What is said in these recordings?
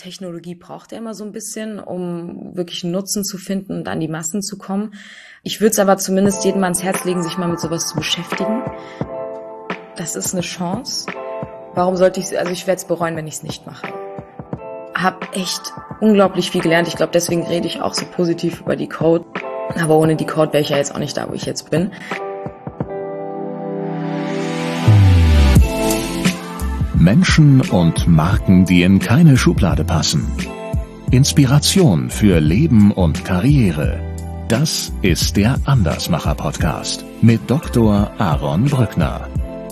Technologie braucht ja immer so ein bisschen, um wirklich einen Nutzen zu finden und an die Massen zu kommen. Ich würde es aber zumindest jedem ans Herz legen, sich mal mit sowas zu beschäftigen. Das ist eine Chance. Warum sollte ich werde es bereuen, wenn ich es nicht mache. Hab echt unglaublich viel gelernt. Ich glaube, deswegen rede ich auch so positiv über die Code. Aber ohne die Code wäre ich ja jetzt auch nicht da, wo ich jetzt bin. Menschen und Marken, die in keine Schublade passen. Inspiration für Leben und Karriere. Das ist der Andersmacher-Podcast mit Dr. Aaron Brückner.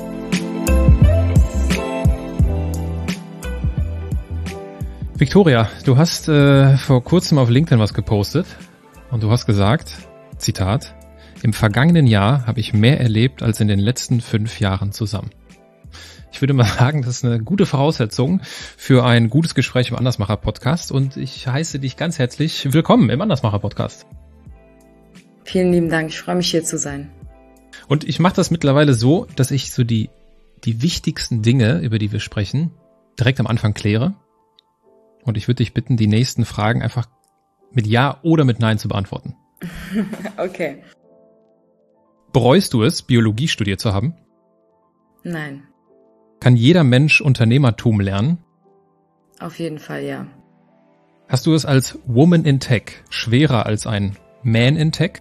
Victoria, du hast vor kurzem auf LinkedIn was gepostet und du hast gesagt, Zitat, im vergangenen Jahr habe ich mehr erlebt als in den letzten 5 Jahren zusammen. Ich würde mal sagen, das ist eine gute Voraussetzung für ein gutes Gespräch im Andersmacher-Podcast und ich heiße dich ganz herzlich willkommen im Andersmacher-Podcast. Vielen lieben Dank, ich freue mich hier zu sein. Und ich mache das mittlerweile so, dass ich so die wichtigsten Dinge, über die wir sprechen, direkt am Anfang kläre. Und ich würde dich bitten, die nächsten Fragen einfach mit Ja oder mit Nein zu beantworten. Okay. Bereust du es, Biologie studiert zu haben? Nein. Kann jeder Mensch Unternehmertum lernen? Auf jeden Fall, ja. Hast du es als Woman in Tech schwerer als ein Man in Tech?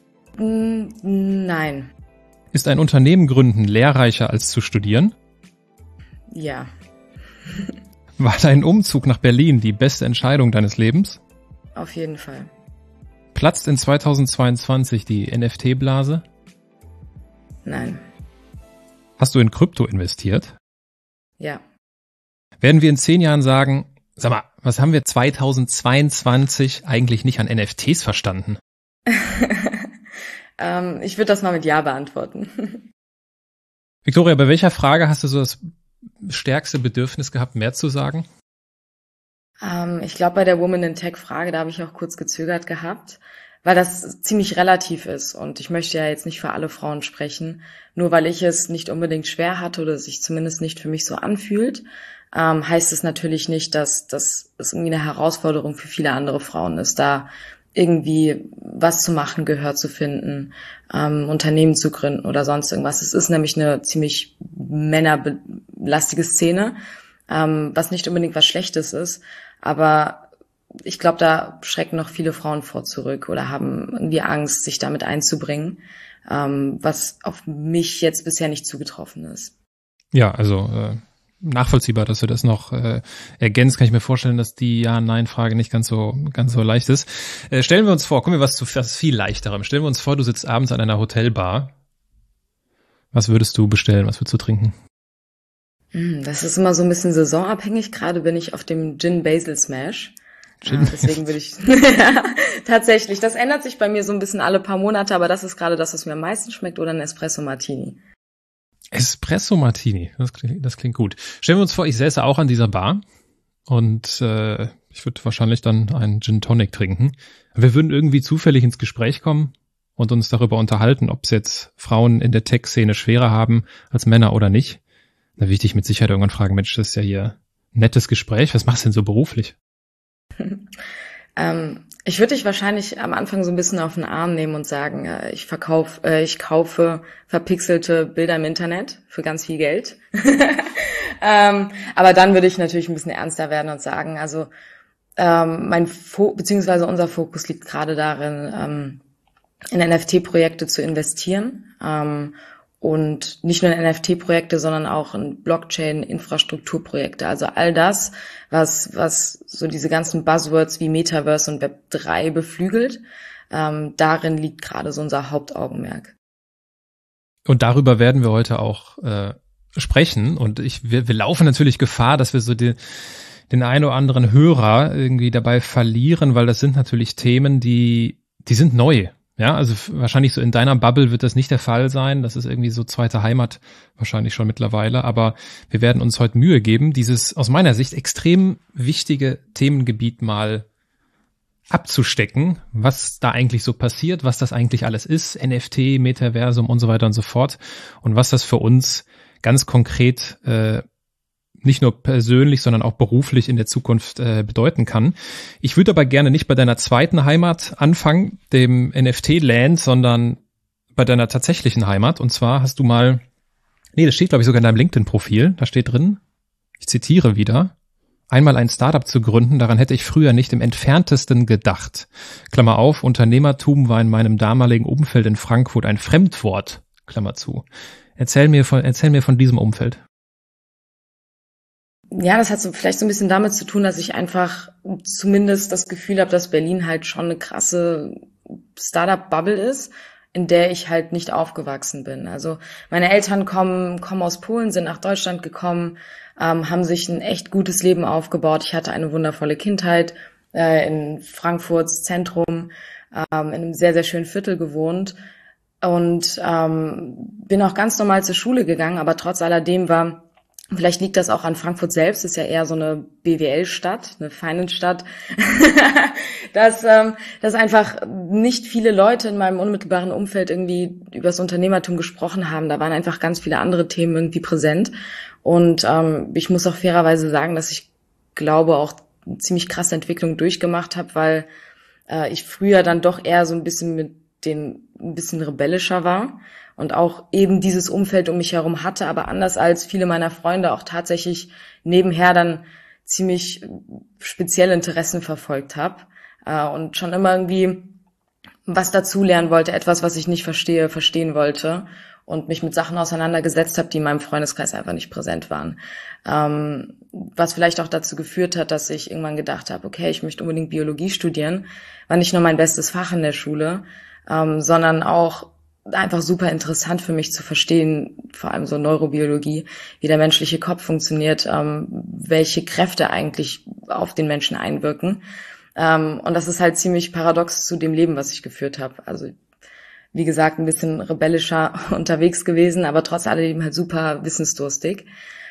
Nein. Ist ein Unternehmen gründen lehrreicher als zu studieren? Ja. War dein Umzug nach Berlin die beste Entscheidung deines Lebens? Auf jeden Fall. Platzt in 2022 die NFT-Blase? Nein. Hast du in Krypto investiert? Ja. Werden wir in 10 Jahren sagen, sag mal, was haben wir 2022 eigentlich nicht an NFTs verstanden? Ich würde das mal mit Ja beantworten. Victoria, bei welcher Frage hast du so das stärkste Bedürfnis gehabt, mehr zu sagen? Ich glaube, bei der Woman in Tech Frage, da habe ich auch kurz gezögert gehabt, weil das ziemlich relativ ist und ich möchte ja jetzt nicht für alle Frauen sprechen, nur weil ich es nicht unbedingt schwer hatte oder sich zumindest nicht für mich so anfühlt, heißt es natürlich nicht, dass es irgendwie eine Herausforderung für viele andere Frauen ist, da irgendwie was zu machen, Gehör zu finden, Unternehmen zu gründen oder sonst irgendwas. Es ist nämlich eine ziemlich männerbelastige Szene, was nicht unbedingt was Schlechtes ist, aber ich glaube, da schrecken noch viele Frauen vor zurück oder haben irgendwie Angst, sich damit einzubringen, was auf mich jetzt bisher nicht zugetroffen ist. Ja, also nachvollziehbar, dass du das noch ergänzt. Kann ich mir vorstellen, dass die Ja-Nein-Frage nicht ganz so leicht ist. Stellen wir uns vor, kommen wir was viel leichterem. Stellen wir uns vor, du sitzt abends an einer Hotelbar. Was würdest du bestellen? Was würdest du trinken? Das ist immer so ein bisschen saisonabhängig. Gerade bin ich auf dem Gin Basil Smash. Deswegen würde ich tatsächlich, das ändert sich bei mir so ein bisschen alle paar Monate, aber das ist gerade das, was mir am meisten schmeckt, oder ein Espresso Martini. Espresso Martini, das klingt gut. Stellen wir uns vor, ich säße auch an dieser Bar und ich würde wahrscheinlich dann einen Gin Tonic trinken. Wir würden irgendwie zufällig ins Gespräch kommen und uns darüber unterhalten, ob es jetzt Frauen in der Tech-Szene schwerer haben als Männer oder nicht. Da würde ich dich mit Sicherheit irgendwann fragen, Mensch, das ist ja hier ein nettes Gespräch, was machst du denn so beruflich? Ich würde dich wahrscheinlich am Anfang so ein bisschen auf den Arm nehmen und sagen, ich kaufe verpixelte Bilder im Internet für ganz viel Geld. Aber dann würde ich natürlich ein bisschen ernster werden und sagen, also beziehungsweise unser Fokus liegt gerade darin, in NFT-Projekte zu investieren. Und nicht nur in NFT-Projekte, sondern auch in Blockchain-Infrastrukturprojekte. Also all das, was so diese ganzen Buzzwords wie Metaverse und Web3 beflügelt, darin liegt gerade so unser Hauptaugenmerk. Und darüber werden wir heute auch sprechen. Und wir laufen natürlich Gefahr, dass wir so den einen oder anderen Hörer irgendwie dabei verlieren, weil das sind natürlich Themen, die sind neu. Ja, also wahrscheinlich so in deiner Bubble wird das nicht der Fall sein. Das ist irgendwie so zweite Heimat wahrscheinlich schon mittlerweile. Aber wir werden uns heute Mühe geben, dieses aus meiner Sicht extrem wichtige Themengebiet mal abzustecken, was da eigentlich so passiert, was das eigentlich alles ist, NFT, Metaversum und so weiter und so fort und was das für uns ganz konkret nicht nur persönlich, sondern auch beruflich in der Zukunft bedeuten kann. Ich würde aber gerne nicht bei deiner zweiten Heimat anfangen, dem NFT-Land, sondern bei deiner tatsächlichen Heimat. Und zwar hast du mal, das steht glaube ich sogar in deinem LinkedIn-Profil, da steht drin, ich zitiere wieder, einmal ein Startup zu gründen, daran hätte ich früher nicht im entferntesten gedacht. Klammer auf, Unternehmertum war in meinem damaligen Umfeld in Frankfurt ein Fremdwort, Klammer zu. Erzähl mir von diesem Umfeld. Ja, das hat so vielleicht so ein bisschen damit zu tun, dass ich einfach zumindest das Gefühl habe, dass Berlin halt schon eine krasse Startup-Bubble ist, in der ich halt nicht aufgewachsen bin. Also meine Eltern kommen aus Polen, sind nach Deutschland gekommen, haben sich ein echt gutes Leben aufgebaut. Ich hatte eine wundervolle Kindheit in Frankfurts Zentrum, in einem sehr, sehr schönen Viertel gewohnt und bin auch ganz normal zur Schule gegangen, aber trotz alledem war, vielleicht liegt das auch an Frankfurt selbst, ist ja eher so eine BWL-Stadt, eine Finance-Stadt, dass einfach nicht viele Leute in meinem unmittelbaren Umfeld irgendwie über das Unternehmertum gesprochen haben. Da waren einfach ganz viele andere Themen irgendwie präsent. Und ich muss auch fairerweise sagen, dass ich glaube, auch eine ziemlich krasse Entwicklung durchgemacht habe, weil ich früher dann doch eher so ein bisschen ein bisschen rebellischer war und auch eben dieses Umfeld um mich herum hatte, aber anders als viele meiner Freunde auch tatsächlich nebenher dann ziemlich spezielle Interessen verfolgt habe und schon immer irgendwie was dazulernen wollte, etwas, was ich nicht verstehen wollte und mich mit Sachen auseinandergesetzt habe, die in meinem Freundeskreis einfach nicht präsent waren. Was vielleicht auch dazu geführt hat, dass ich irgendwann gedacht habe, okay, ich möchte unbedingt Biologie studieren, war nicht nur mein bestes Fach in der Schule, sondern auch einfach super interessant für mich zu verstehen, vor allem so Neurobiologie, wie der menschliche Kopf funktioniert, welche Kräfte eigentlich auf den Menschen einwirken. Und das ist halt ziemlich paradox zu dem Leben, was ich geführt habe. Also wie gesagt, ein bisschen rebellischer unterwegs gewesen, aber trotz alledem halt super wissensdurstig.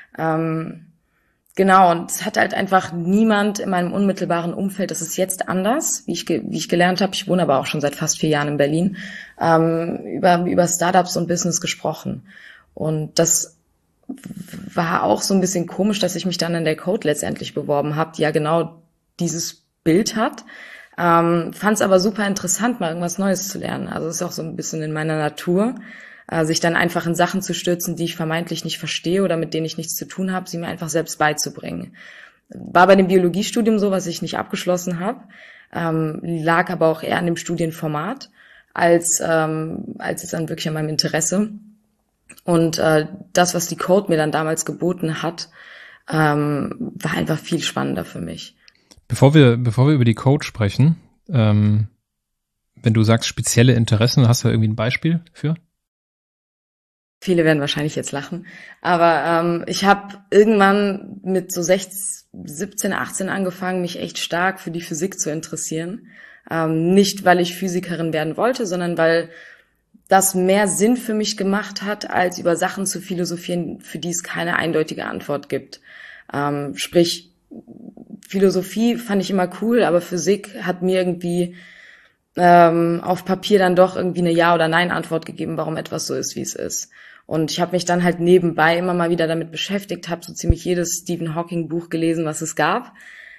Genau, und es hat halt einfach niemand in meinem unmittelbaren Umfeld, das ist jetzt anders, wie ich gelernt habe, ich wohne aber auch schon seit fast 4 Jahren in Berlin, über Startups und Business gesprochen. Und das war auch so ein bisschen komisch, dass ich mich dann in der Code letztendlich beworben habe, die ja genau dieses Bild hat. Fand es aber super interessant, mal irgendwas Neues zu lernen. Also es ist auch so ein bisschen in meiner Natur, sich dann einfach in Sachen zu stürzen, die ich vermeintlich nicht verstehe oder mit denen ich nichts zu tun habe, sie mir einfach selbst beizubringen. War bei dem Biologiestudium so, was ich nicht abgeschlossen habe, lag aber auch eher an dem Studienformat, als es dann wirklich an meinem Interesse. Und das, was die Code mir dann damals geboten hat, war einfach viel spannender für mich. Bevor wir über die Code sprechen, wenn du sagst spezielle Interessen, hast du irgendwie ein Beispiel für? Viele werden wahrscheinlich jetzt lachen, aber ich habe irgendwann mit so 17, 18 angefangen, mich echt stark für die Physik zu interessieren. Nicht, weil ich Physikerin werden wollte, sondern weil das mehr Sinn für mich gemacht hat, als über Sachen zu philosophieren, für die es keine eindeutige Antwort gibt. Sprich, Philosophie fand ich immer cool, aber Physik hat mir irgendwie auf Papier dann doch irgendwie eine Ja- oder Nein-Antwort gegeben, warum etwas so ist, wie es ist. Und ich habe mich dann halt nebenbei immer mal wieder damit beschäftigt, habe so ziemlich jedes Stephen Hawking-Buch gelesen, was es gab,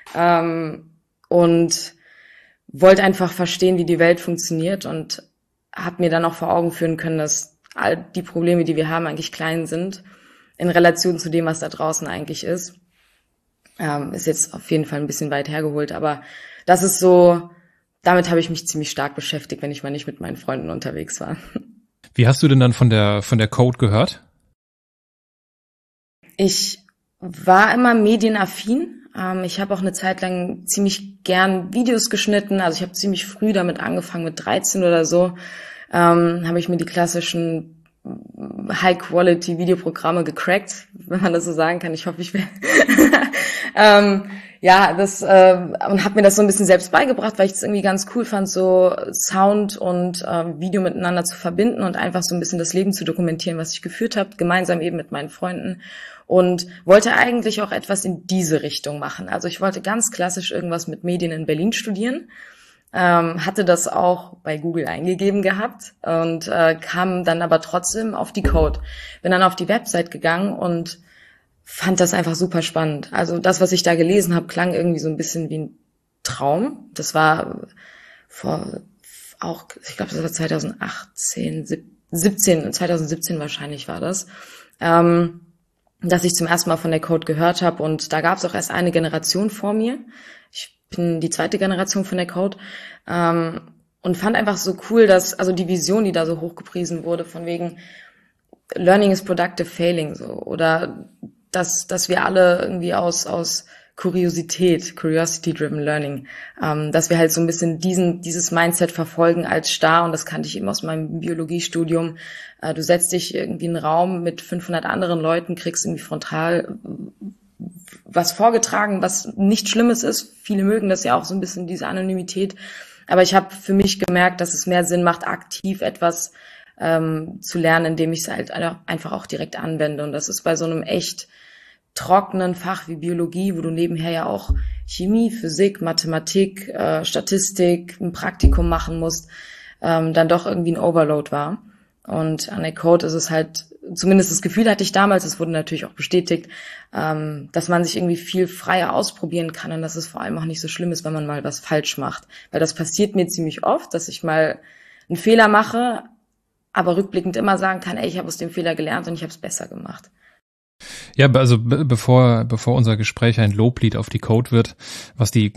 und wollte einfach verstehen, wie die Welt funktioniert und habe mir dann auch vor Augen führen können, dass all die Probleme, die wir haben, eigentlich klein sind in Relation zu dem, was da draußen eigentlich ist. Ist jetzt auf jeden Fall ein bisschen weit hergeholt, aber das ist so, damit habe ich mich ziemlich stark beschäftigt, wenn ich mal nicht mit meinen Freunden unterwegs war. Wie hast du denn dann von der Code gehört? Ich war immer medienaffin. Ich habe auch eine Zeit lang ziemlich gern Videos geschnitten. Also ich habe ziemlich früh damit angefangen, mit 13 oder so. Habe ich mir die klassischen High-Quality-Videoprogramme gecrackt, wenn man das so sagen kann. Ich hoffe, ich werde... ja, das und habe mir das so ein bisschen selbst beigebracht, weil ich es irgendwie ganz cool fand, so Sound und Video miteinander zu verbinden und einfach so ein bisschen das Leben zu dokumentieren, was ich geführt habe, gemeinsam eben mit meinen Freunden, und wollte eigentlich auch etwas in diese Richtung machen. Also ich wollte ganz klassisch irgendwas mit Medien in Berlin studieren, hatte das auch bei Google eingegeben gehabt und kam dann aber trotzdem auf die Code. Bin dann auf die Website gegangen und fand das einfach super spannend. Also das, was ich da gelesen habe, klang irgendwie so ein bisschen wie ein Traum. Das war ich glaube, das war 2017 wahrscheinlich war das, dass ich zum ersten Mal von der Code gehört habe. Und da gab es auch erst eine Generation vor mir. Ich bin die zweite Generation von der Code. Und fand einfach so cool, also die Vision, die da so hochgepriesen wurde, von wegen Learning is productive failing, so, oder dass wir alle irgendwie aus Curiosity-driven Learning, dass wir halt so ein bisschen dieses Mindset verfolgen als starr, und das kannte ich eben aus meinem Biologiestudium. Du setzt dich irgendwie in einen Raum mit 500 anderen Leuten, kriegst irgendwie frontal was vorgetragen, was nichts Schlimmes ist. Viele mögen das ja auch so ein bisschen, diese Anonymität. Aber ich habe für mich gemerkt, dass es mehr Sinn macht, aktiv etwas zu lernen, indem ich es halt einfach auch direkt anwende. Und das ist bei so einem echt trockenen Fach wie Biologie, wo du nebenher ja auch Chemie, Physik, Mathematik, Statistik, ein Praktikum machen musst, dann doch irgendwie ein Overload war. Und an der Code ist es halt, zumindest das Gefühl hatte ich damals, es wurde natürlich auch bestätigt, dass man sich irgendwie viel freier ausprobieren kann und dass es vor allem auch nicht so schlimm ist, wenn man mal was falsch macht. Weil das passiert mir ziemlich oft, dass ich mal einen Fehler mache, aber rückblickend immer sagen kann, ey, ich habe aus dem Fehler gelernt und ich habe es besser gemacht. Ja, also bevor unser Gespräch ein Loblied auf die Code wird, was die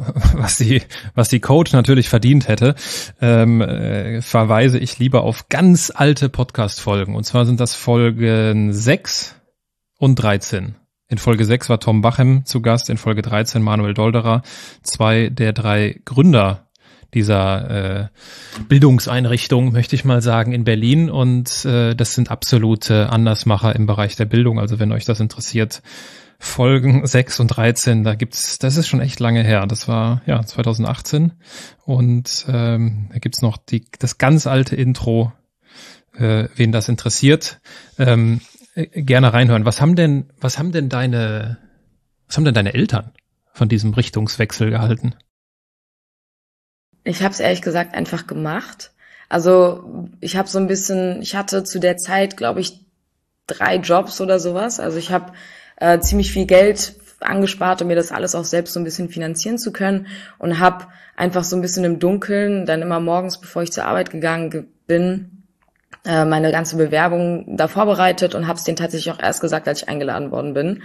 Code natürlich verdient hätte, verweise ich lieber auf ganz alte Podcast-Folgen. Und zwar sind das Folgen 6 und 13. In Folge 6 war Tom Bachem zu Gast, in Folge 13 Manuel Dolderer, 2 der 3 Gründer dieser Bildungseinrichtung, möchte ich mal sagen, in Berlin, und das sind absolute Andersmacher im Bereich der Bildung. Also wenn euch das interessiert, Folgen 6 und 13, das ist schon echt lange her. Das war 2018, und da gibt's noch das ganz alte Intro, wen das interessiert, gerne reinhören. Was haben denn deine Eltern von diesem Richtungswechsel gehalten? Ich habe es ehrlich gesagt einfach gemacht. Also ich hatte zu der Zeit, glaube ich, 3 Jobs oder sowas. Also ich habe ziemlich viel Geld angespart, um mir das alles auch selbst so ein bisschen finanzieren zu können, und habe einfach so ein bisschen im Dunkeln dann immer morgens, bevor ich zur Arbeit gegangen bin, meine ganze Bewerbung da vorbereitet und habe es denen tatsächlich auch erst gesagt, als ich eingeladen worden bin.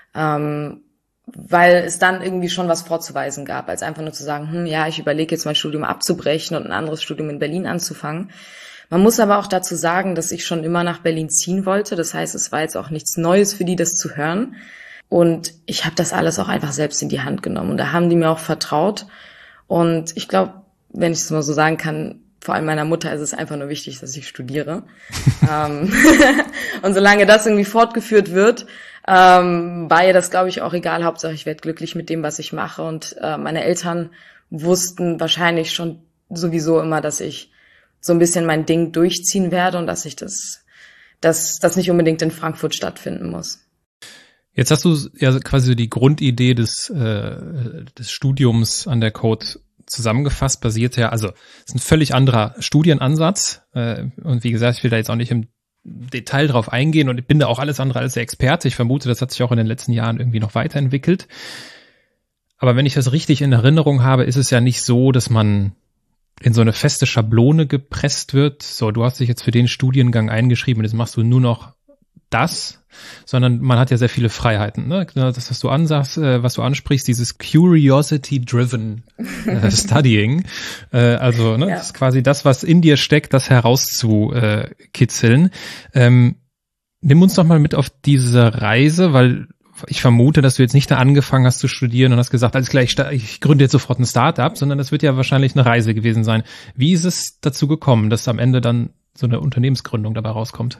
Weil es dann irgendwie schon was vorzuweisen gab, als einfach nur zu sagen, ich überlege jetzt mein Studium abzubrechen und ein anderes Studium in Berlin anzufangen. Man muss aber auch dazu sagen, dass ich schon immer nach Berlin ziehen wollte. Das heißt, es war jetzt auch nichts Neues für die, das zu hören. Und ich habe das alles auch einfach selbst in die Hand genommen. Und da haben die mir auch vertraut. Und ich glaube, wenn ich es mal so sagen kann, vor allem meiner Mutter ist es einfach nur wichtig, dass ich studiere. Und solange das irgendwie fortgeführt wird, war ihr das, glaube ich, auch egal. Hauptsache, ich werde glücklich mit dem, was ich mache. Und meine Eltern wussten wahrscheinlich schon sowieso immer, dass ich so ein bisschen mein Ding durchziehen werde und dass ich das nicht unbedingt in Frankfurt stattfinden muss. Jetzt hast du ja quasi so die Grundidee des Studiums an der Code zusammengefasst, basiert ja, also es ist ein völlig anderer Studienansatz, und wie gesagt, ich will da jetzt auch nicht im Detail drauf eingehen, und ich bin da auch alles andere als der Experte. Ich vermute, das hat sich auch in den letzten Jahren irgendwie noch weiterentwickelt. Aber wenn ich das richtig in Erinnerung habe, ist es ja nicht so, dass man in so eine feste Schablone gepresst wird. So, du hast dich jetzt für den Studiengang eingeschrieben und jetzt machst du nur noch das, sondern man hat ja sehr viele Freiheiten, ne? Das, was du ansprichst, dieses Curiosity-driven Studying, also ne, das ist quasi das, was in dir steckt, das herauszukitzeln. Nimm uns doch mal mit auf diese Reise, weil ich vermute, dass du jetzt nicht da angefangen hast zu studieren und hast gesagt, alles klar, ich gründe jetzt sofort ein Startup, sondern das wird ja wahrscheinlich eine Reise gewesen sein. Wie ist es dazu gekommen, dass am Ende dann so eine Unternehmensgründung dabei rauskommt?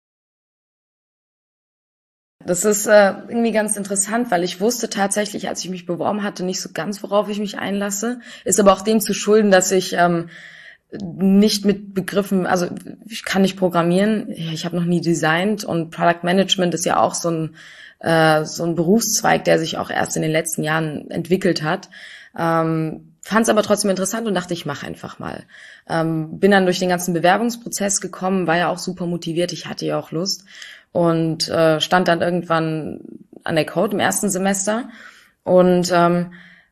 Das ist irgendwie ganz interessant, weil ich wusste tatsächlich, als ich mich beworben hatte, nicht so ganz, worauf ich mich einlasse. Ist aber auch dem zu schulden, dass ich nicht mit Begriffen, also ich kann nicht programmieren, ich habe noch nie designt, und Product Management ist ja auch so ein Berufszweig, der sich auch erst in den letzten Jahren entwickelt hat. Von fand es aber trotzdem interessant und dachte, ich mache einfach mal. Bin dann durch den ganzen Bewerbungsprozess gekommen, war ja auch super motiviert, ich hatte ja auch Lust und stand dann irgendwann an der Code im ersten Semester und habe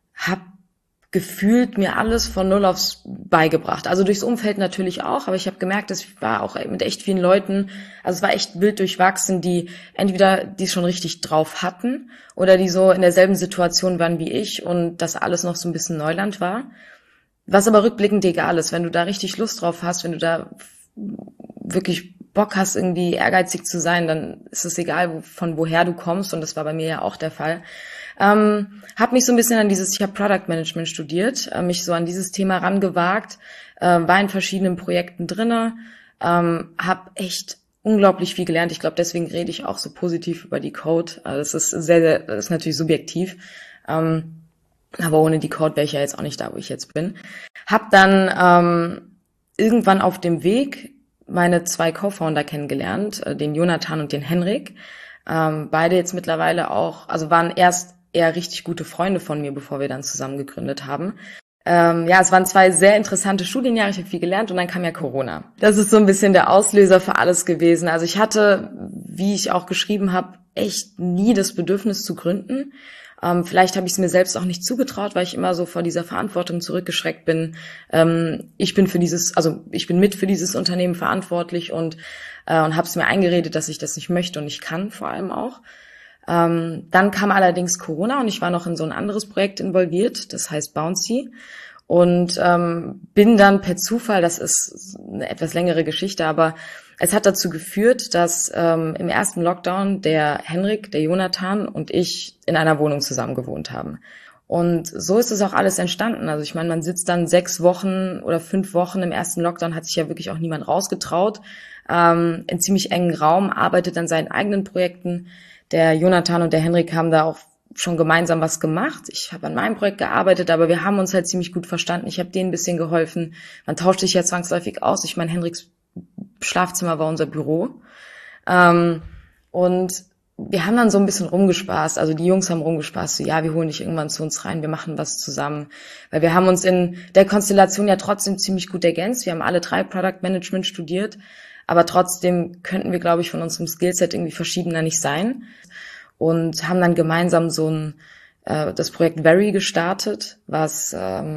gefühlt mir alles von Null aufs beigebracht. Also durchs Umfeld natürlich auch, aber ich habe gemerkt, dass ich war auch mit echt vielen Leuten, also es war echt wild durchwachsen, die entweder die es schon richtig drauf hatten oder die so in derselben Situation waren wie ich und das alles noch so ein bisschen Neuland war. Was aber rückblickend egal ist, wenn du da richtig Lust drauf hast, wenn du da wirklich Bock hast, irgendwie ehrgeizig zu sein, dann ist es egal, von woher du kommst und das war bei mir ja auch der Fall. Habe mich so ein bisschen ich habe Product Management studiert, mich so an dieses Thema rangewagt, war in verschiedenen Projekten drinne, habe echt unglaublich viel gelernt. Ich glaube, deswegen rede ich auch so positiv über die Code. Das ist das ist natürlich subjektiv, aber ohne die Code wäre ich ja jetzt auch nicht da, wo ich jetzt bin. Hab dann irgendwann auf dem Weg meine 2 Co-Founder kennengelernt, den Jonathan und den Henrik. Beide jetzt mittlerweile auch, also waren erst eher richtig gute Freunde von mir, bevor wir dann zusammen gegründet haben. Es waren 2 sehr interessante Studienjahre, ich habe viel gelernt und dann kam ja Corona. Das ist so ein bisschen der Auslöser für alles gewesen. Also ich hatte, wie ich auch geschrieben habe, echt nie das Bedürfnis zu gründen. Vielleicht habe ich es mir selbst auch nicht zugetraut, weil ich immer so vor dieser Verantwortung zurückgeschreckt bin. Ich bin mit für dieses Unternehmen verantwortlich und habe es mir eingeredet, dass ich das nicht möchte und ich kann vor allem auch. Dann kam allerdings Corona und ich war noch in so ein anderes Projekt involviert, das heißt Bouncy. Und bin dann per Zufall, das ist eine etwas längere Geschichte, aber es hat dazu geführt, dass im ersten Lockdown der Henrik, der Jonathan und ich in einer Wohnung zusammen gewohnt haben. Und so ist es auch alles entstanden. Also ich meine, man sitzt dann 6 Wochen oder 5 Wochen im ersten Lockdown, hat sich ja wirklich auch niemand rausgetraut, in ziemlich engen Raum, arbeitet an seinen eigenen Projekten. Der Jonathan und der Henrik haben da auch schon gemeinsam was gemacht. Ich habe an meinem Projekt gearbeitet, aber wir haben uns halt ziemlich gut verstanden. Ich habe denen ein bisschen geholfen. Man tauscht sich ja zwangsläufig aus. Ich meine, Henriks Schlafzimmer war unser Büro. Und wir haben dann so ein bisschen rumgespaßt. Also die Jungs haben rumgespaßt. So, ja, wir holen dich irgendwann zu uns rein. Wir machen was zusammen. Weil wir haben uns in der Konstellation ja trotzdem ziemlich gut ergänzt. Wir haben alle 3 Product Management studiert. Aber trotzdem könnten wir, glaube ich, von unserem Skillset irgendwie verschiedener nicht sein. Und haben dann gemeinsam das Projekt Very gestartet, was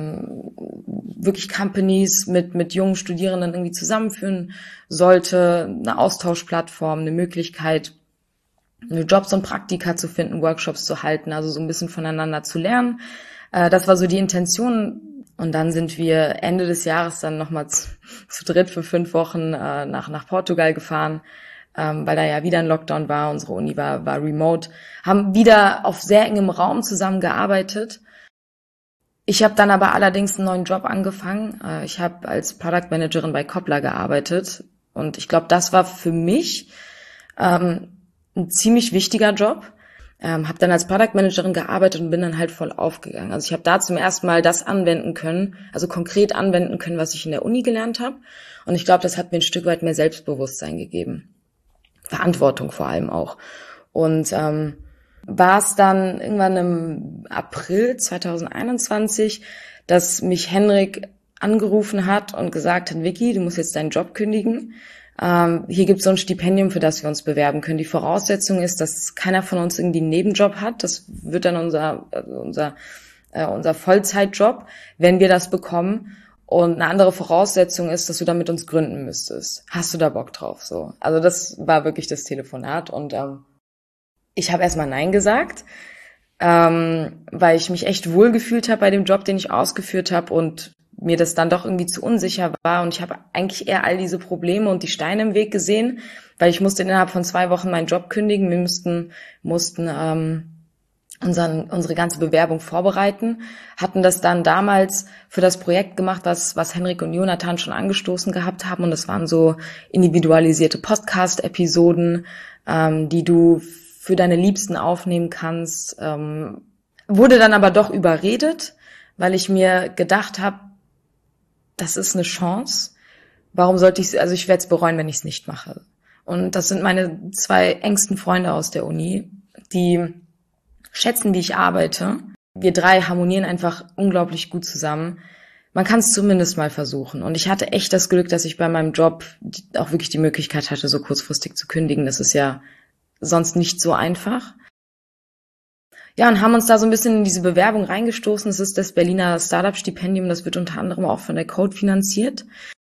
wirklich Companies mit jungen Studierenden irgendwie zusammenführen sollte, eine Austauschplattform, eine Möglichkeit, Jobs und Praktika zu finden, Workshops zu halten, also so ein bisschen voneinander zu lernen. Das war so die Intention. Und dann sind wir Ende des Jahres dann nochmal zu dritt für 5 Wochen nach Portugal gefahren, weil da ja wieder ein Lockdown war. Unsere Uni war remote, haben wieder auf sehr engem Raum zusammengearbeitet. Ich habe dann aber allerdings einen neuen Job angefangen. Ich habe als Product Managerin bei Koppler gearbeitet und ich glaube, das war für mich ein ziemlich wichtiger Job. Habe dann als Product Managerin gearbeitet und bin dann halt voll aufgegangen. Also ich habe da zum ersten Mal das anwenden können, also konkret anwenden können, was ich in der Uni gelernt habe. Und ich glaube, das hat mir ein Stück weit mehr Selbstbewusstsein gegeben. Verantwortung vor allem auch. Und war es dann irgendwann im April 2021, dass mich Henrik angerufen hat und gesagt hat, Vicky, du musst jetzt deinen Job kündigen. Hier gibt es so ein Stipendium, für das wir uns bewerben können. Die Voraussetzung ist, dass keiner von uns irgendwie einen Nebenjob hat. Das wird dann unser Vollzeitjob, wenn wir das bekommen. Und eine andere Voraussetzung ist, dass du dann mit uns gründen müsstest. Hast du da Bock drauf? So. Also das war wirklich das Telefonat. Und ich habe erstmal Nein gesagt, weil ich mich echt wohlgefühlt habe bei dem Job, den ich ausgeführt habe und mir das dann doch irgendwie zu unsicher war. Und ich habe eigentlich eher all diese Probleme und die Steine im Weg gesehen, weil ich musste innerhalb von 2 Wochen meinen Job kündigen. Wir mussten unsere ganze Bewerbung vorbereiten, hatten das dann damals für das Projekt gemacht, was Henrik und Jonathan schon angestoßen gehabt haben. Und das waren so individualisierte Podcast-Episoden, die du für deine Liebsten aufnehmen kannst. Wurde dann aber doch überredet, weil ich mir gedacht habe, das ist eine Chance. Warum sollte ich ich werde es bereuen, wenn ich es nicht mache. Und das sind meine 2 engsten Freunde aus der Uni, die schätzen, wie ich arbeite, wir drei harmonieren einfach unglaublich gut zusammen. Man kann es zumindest mal versuchen. Und ich hatte echt das Glück, dass ich bei meinem Job auch wirklich die Möglichkeit hatte, so kurzfristig zu kündigen. Das ist ja sonst nicht so einfach. Ja, und haben uns da so ein bisschen in diese Bewerbung reingestoßen. Das ist das Berliner Startup-Stipendium, das wird unter anderem auch von der Code finanziert.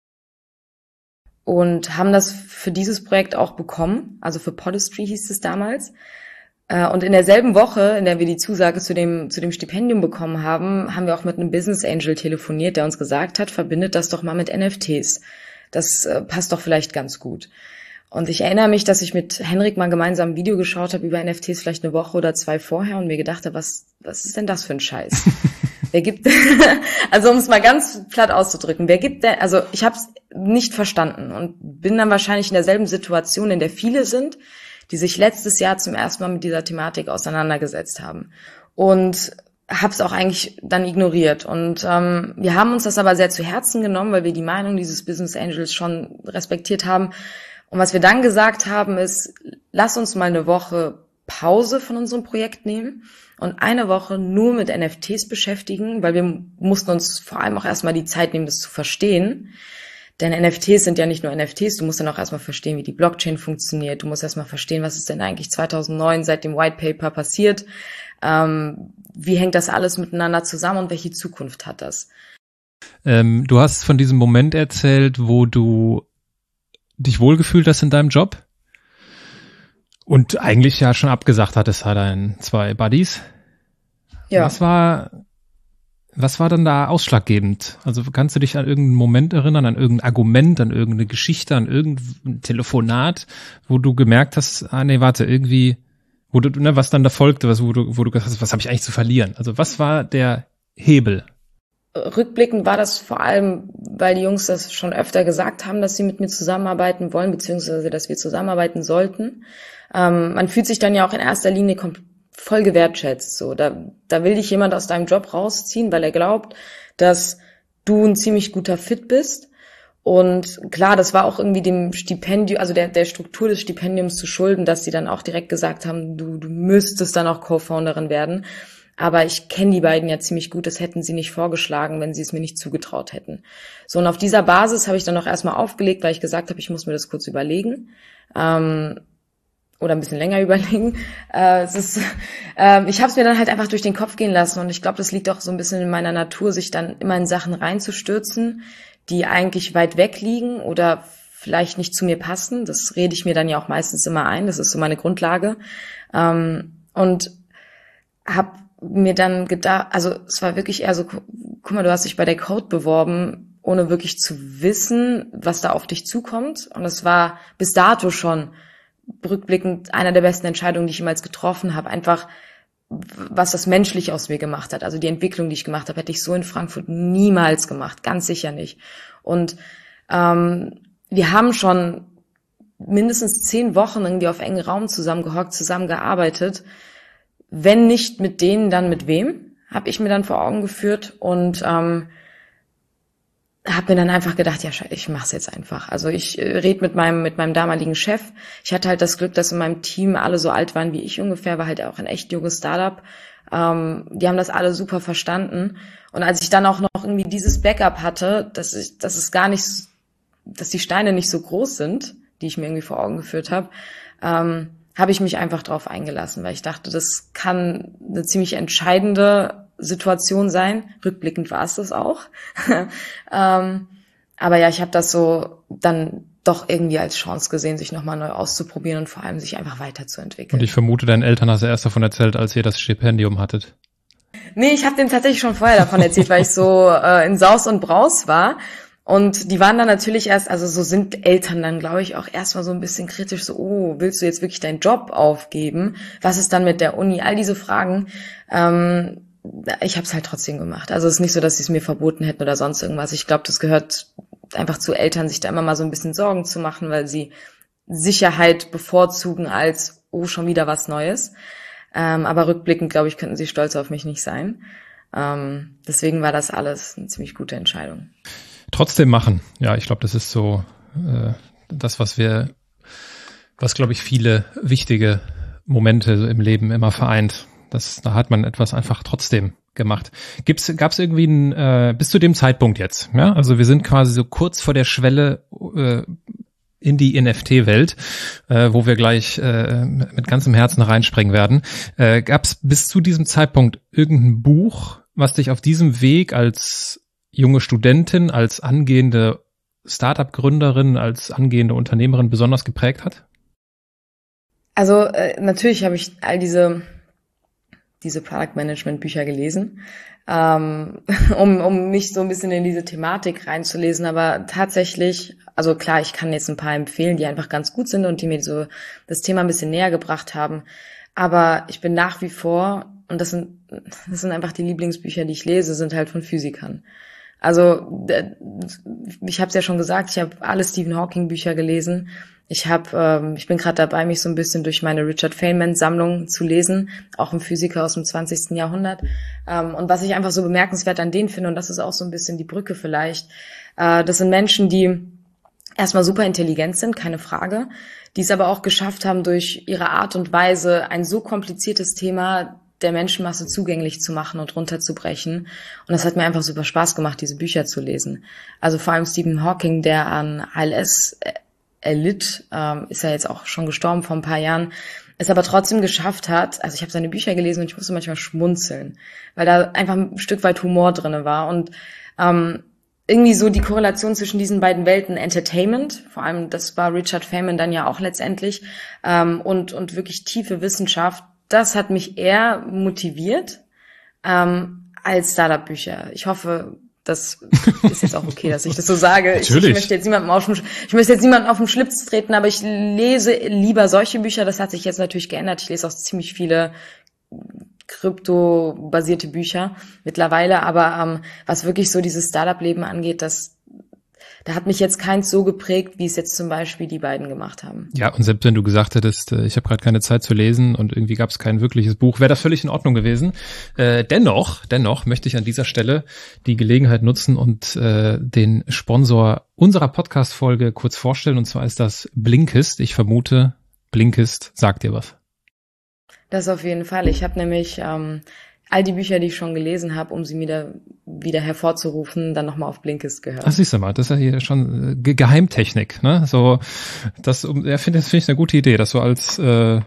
Und haben das für dieses Projekt auch bekommen, also für Podestry hieß es damals. Und in derselben Woche, in der wir die Zusage zu dem Stipendium bekommen haben, haben wir auch mit einem Business Angel telefoniert, der uns gesagt hat, verbindet das doch mal mit NFTs. Das passt doch vielleicht ganz gut. Und ich erinnere mich, dass ich mit Henrik mal gemeinsam ein Video geschaut habe über NFTs, vielleicht eine Woche oder zwei vorher, und mir gedacht habe, was ist denn das für ein Scheiß? Wer gibt, also um es mal ganz platt auszudrücken, wer gibt denn, also ich habe es nicht verstanden und bin dann wahrscheinlich in derselben Situation, in der viele sind, die sich letztes Jahr zum ersten Mal mit dieser Thematik auseinandergesetzt haben. Und habe es auch eigentlich dann ignoriert. Und wir haben uns das aber sehr zu Herzen genommen, weil wir die Meinung dieses Business Angels schon respektiert haben. Und was wir dann gesagt haben ist, lass uns mal eine Woche Pause von unserem Projekt nehmen und eine Woche nur mit NFTs beschäftigen, weil wir mussten uns vor allem auch erstmal die Zeit nehmen, das zu verstehen. Denn NFTs sind ja nicht nur NFTs, du musst dann auch erstmal verstehen, wie die Blockchain funktioniert. Du musst erstmal verstehen, was ist denn eigentlich 2009 seit dem White Paper passiert. Wie hängt das alles miteinander zusammen und welche Zukunft hat das? Du hast von diesem Moment erzählt, wo du dich wohlgefühlt hast in deinem Job und eigentlich ja schon abgesagt hattest, hat deinen zwei Buddies. Ja. Was war dann da ausschlaggebend? Also kannst du dich an irgendeinen Moment erinnern, an irgendein Argument, an irgendeine Geschichte, an irgendein Telefonat, wo du gemerkt hast, irgendwie, wo du, was dann da folgte, wo du gesagt hast, was habe ich eigentlich zu verlieren? Also was war der Hebel? Rückblickend war das vor allem, weil die Jungs das schon öfter gesagt haben, dass sie mit mir zusammenarbeiten wollen, beziehungsweise dass wir zusammenarbeiten sollten. Man fühlt sich dann ja auch in erster Linie voll gewertschätzt. So, da will dich jemand aus deinem Job rausziehen, weil er glaubt, dass du ein ziemlich guter Fit bist. Und klar, das war auch irgendwie dem Stipendium, also der Struktur des Stipendiums zu schulden, dass sie dann auch direkt gesagt haben, du müsstest dann auch Co-Founderin werden. Aber ich kenne die beiden ja ziemlich gut, das hätten sie nicht vorgeschlagen, wenn sie es mir nicht zugetraut hätten. So, und auf dieser Basis habe ich dann auch erstmal aufgelegt, weil ich gesagt habe, ich muss mir das kurz überlegen. Oder ein bisschen länger überlegen. Ich habe es mir dann halt einfach durch den Kopf gehen lassen, und ich glaube, das liegt auch so ein bisschen in meiner Natur, sich dann immer in Sachen reinzustürzen, die eigentlich weit weg liegen oder vielleicht nicht zu mir passen. Das rede ich mir dann ja auch meistens immer ein, das ist so meine Grundlage. Und habe mir dann gedacht, also es war wirklich eher so, guck mal, du hast dich bei der Code beworben, ohne wirklich zu wissen, was da auf dich zukommt. Und es war bis dato schon rückblickend einer der besten Entscheidungen, die ich jemals getroffen habe. Einfach, was das menschlich aus mir gemacht hat. Also die Entwicklung, die ich gemacht habe, hätte ich so in Frankfurt niemals gemacht. Ganz sicher nicht. Und wir haben schon mindestens 10 Wochen irgendwie auf engen Raum zusammengehockt, zusammengearbeitet. Wenn nicht mit denen, dann mit wem? Habe ich mir dann vor Augen geführt und habe mir dann einfach gedacht, ja, ich mach's jetzt einfach. Also ich rede mit meinem damaligen Chef. Ich hatte halt das Glück, dass in meinem Team alle so alt waren wie ich ungefähr, war halt auch ein echt junges Startup. Die haben das alle super verstanden. Und als ich dann auch noch irgendwie dieses Backup hatte, dass die Steine nicht so groß sind, die ich mir irgendwie vor Augen geführt habe, habe ich mich einfach drauf eingelassen, weil ich dachte, das kann eine ziemlich entscheidende Situation sein. Rückblickend war es das auch. Aber ja, ich habe das so dann doch irgendwie als Chance gesehen, sich nochmal neu auszuprobieren und vor allem sich einfach weiterzuentwickeln. Und ich vermute, deinen Eltern hast du erst davon erzählt, als ihr das Stipendium hattet. Nee, ich habe denen tatsächlich schon vorher davon erzählt, weil ich so in Saus und Braus war. Und die waren dann natürlich erst, also so sind Eltern dann, glaube ich, auch erstmal so ein bisschen kritisch, so, oh, willst du jetzt wirklich deinen Job aufgeben? Was ist dann mit der Uni? All diese Fragen. Ich habe es halt trotzdem gemacht. Also es ist nicht so, dass sie es mir verboten hätten oder sonst irgendwas. Ich glaube, das gehört einfach zu Eltern, sich da immer mal so ein bisschen Sorgen zu machen, weil sie Sicherheit bevorzugen als, oh, schon wieder was Neues. Aber rückblickend, glaube ich, könnten sie stolz auf mich nicht sein. Deswegen war das alles eine ziemlich gute Entscheidung. Trotzdem machen. Ja, ich glaube, das ist so das, was glaube ich, viele wichtige Momente im Leben immer vereint. Da hat man etwas einfach trotzdem gemacht. Gab's irgendwie bis zu dem Zeitpunkt jetzt, ja? Also wir sind quasi so kurz vor der Schwelle in die NFT-Welt, wo wir gleich mit ganzem Herzen reinspringen werden. Gab's bis zu diesem Zeitpunkt irgendein Buch, was dich auf diesem Weg als junge Studentin, als angehende Startup-Gründerin, als angehende Unternehmerin besonders geprägt hat? Also natürlich habe ich all diese Product Management Bücher gelesen, um mich so ein bisschen in diese Thematik reinzulesen, aber tatsächlich, also klar, ich kann jetzt ein paar empfehlen, die einfach ganz gut sind und die mir so das Thema ein bisschen näher gebracht haben, aber ich bin nach wie vor, und das sind einfach die Lieblingsbücher, die ich lese, sind halt von Physikern. Also ich habe es ja schon gesagt, ich habe alle Stephen Hawking Bücher gelesen. Ich bin gerade dabei, mich so ein bisschen durch meine Richard Feynman-Sammlung zu lesen, auch ein Physiker aus dem 20. Jahrhundert. Und was ich einfach so bemerkenswert an denen finde, und das ist auch so ein bisschen die Brücke vielleicht, das sind Menschen, die erstmal super intelligent sind, keine Frage, die es aber auch geschafft haben, durch ihre Art und Weise ein so kompliziertes Thema der Menschenmasse zugänglich zu machen und runterzubrechen. Und das hat mir einfach super Spaß gemacht, diese Bücher zu lesen. Also vor allem Stephen Hawking, der an ALS erlitt, ist ja jetzt auch schon gestorben vor ein paar Jahren, es aber trotzdem geschafft hat, also ich habe seine Bücher gelesen und ich musste manchmal schmunzeln, weil da einfach ein Stück weit Humor drinne war und irgendwie so die Korrelation zwischen diesen beiden Welten, Entertainment, vor allem das war Richard Feynman dann ja auch letztendlich, und wirklich tiefe Wissenschaft, das hat mich eher motiviert als Startup-Bücher. Ich hoffe, das ist jetzt auch okay, dass ich das so sage. Ich möchte jetzt niemandem auf den Schlips treten, aber ich lese lieber solche Bücher. Das hat sich jetzt natürlich geändert. Ich lese auch ziemlich viele krypto-basierte Bücher mittlerweile, aber was wirklich so dieses Startup-Leben angeht, da hat mich jetzt keins so geprägt, wie es jetzt zum Beispiel die beiden gemacht haben. Ja, und selbst wenn du gesagt hättest, ich habe gerade keine Zeit zu lesen und irgendwie gab es kein wirkliches Buch, wäre das völlig in Ordnung gewesen. Dennoch möchte ich an dieser Stelle die Gelegenheit nutzen und den Sponsor unserer Podcast-Folge kurz vorstellen, und zwar ist das Blinkist. Ich vermute, Blinkist sagt dir was. Das auf jeden Fall. Ich habe nämlich all die Bücher, die ich schon gelesen habe, um sie wieder hervorzurufen, dann nochmal auf Blinkist gehört. Ach, siehst du mal, das ist ja hier schon Geheimtechnik, ne? So, finde ich eine gute Idee, das so als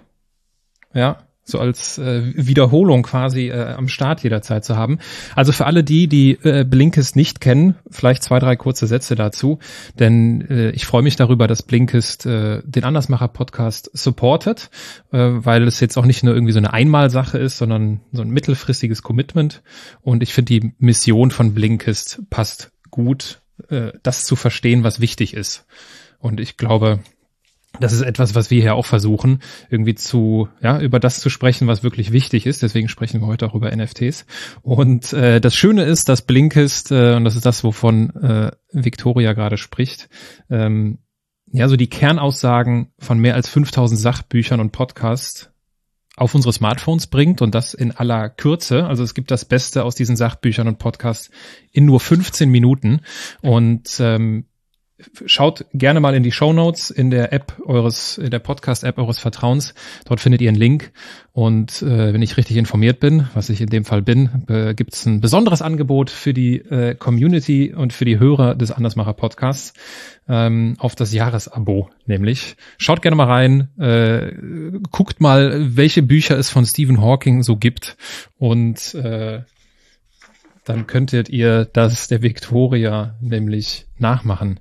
Wiederholung quasi am Start jederzeit zu haben. Also für alle die Blinkist nicht kennen, vielleicht 2, 3 kurze Sätze dazu, denn ich freue mich darüber, dass Blinkist den Andersmacher-Podcast supportet, weil es jetzt auch nicht nur irgendwie so eine Einmalsache ist, sondern so ein mittelfristiges Commitment, und ich finde, die Mission von Blinkist passt gut, das zu verstehen, was wichtig ist, und ich glaube, das ist etwas, was wir hier auch versuchen, irgendwie über das zu sprechen, was wirklich wichtig ist. Deswegen sprechen wir heute auch über NFTs. Und das Schöne ist, dass Blinkist, und das ist das, wovon Victoria gerade spricht, so die Kernaussagen von mehr als 5000 Sachbüchern und Podcasts auf unsere Smartphones bringt, und das in aller Kürze. Also es gibt das Beste aus diesen Sachbüchern und Podcasts in nur 15 Minuten. Und schaut gerne mal in die Shownotes in der Podcast-App eures Vertrauens. Dort findet ihr einen Link. Und wenn ich richtig informiert bin, was ich in dem Fall bin, gibt es ein besonderes Angebot für die Community und für die Hörer des Andersmacher-Podcasts auf das Jahresabo nämlich. Schaut gerne mal rein, guckt mal, welche Bücher es von Stephen Hawking so gibt, und dann könntet ihr das der Victoria nämlich nachmachen.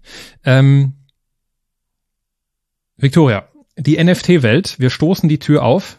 Victoria, die NFT-Welt, wir stoßen die Tür auf,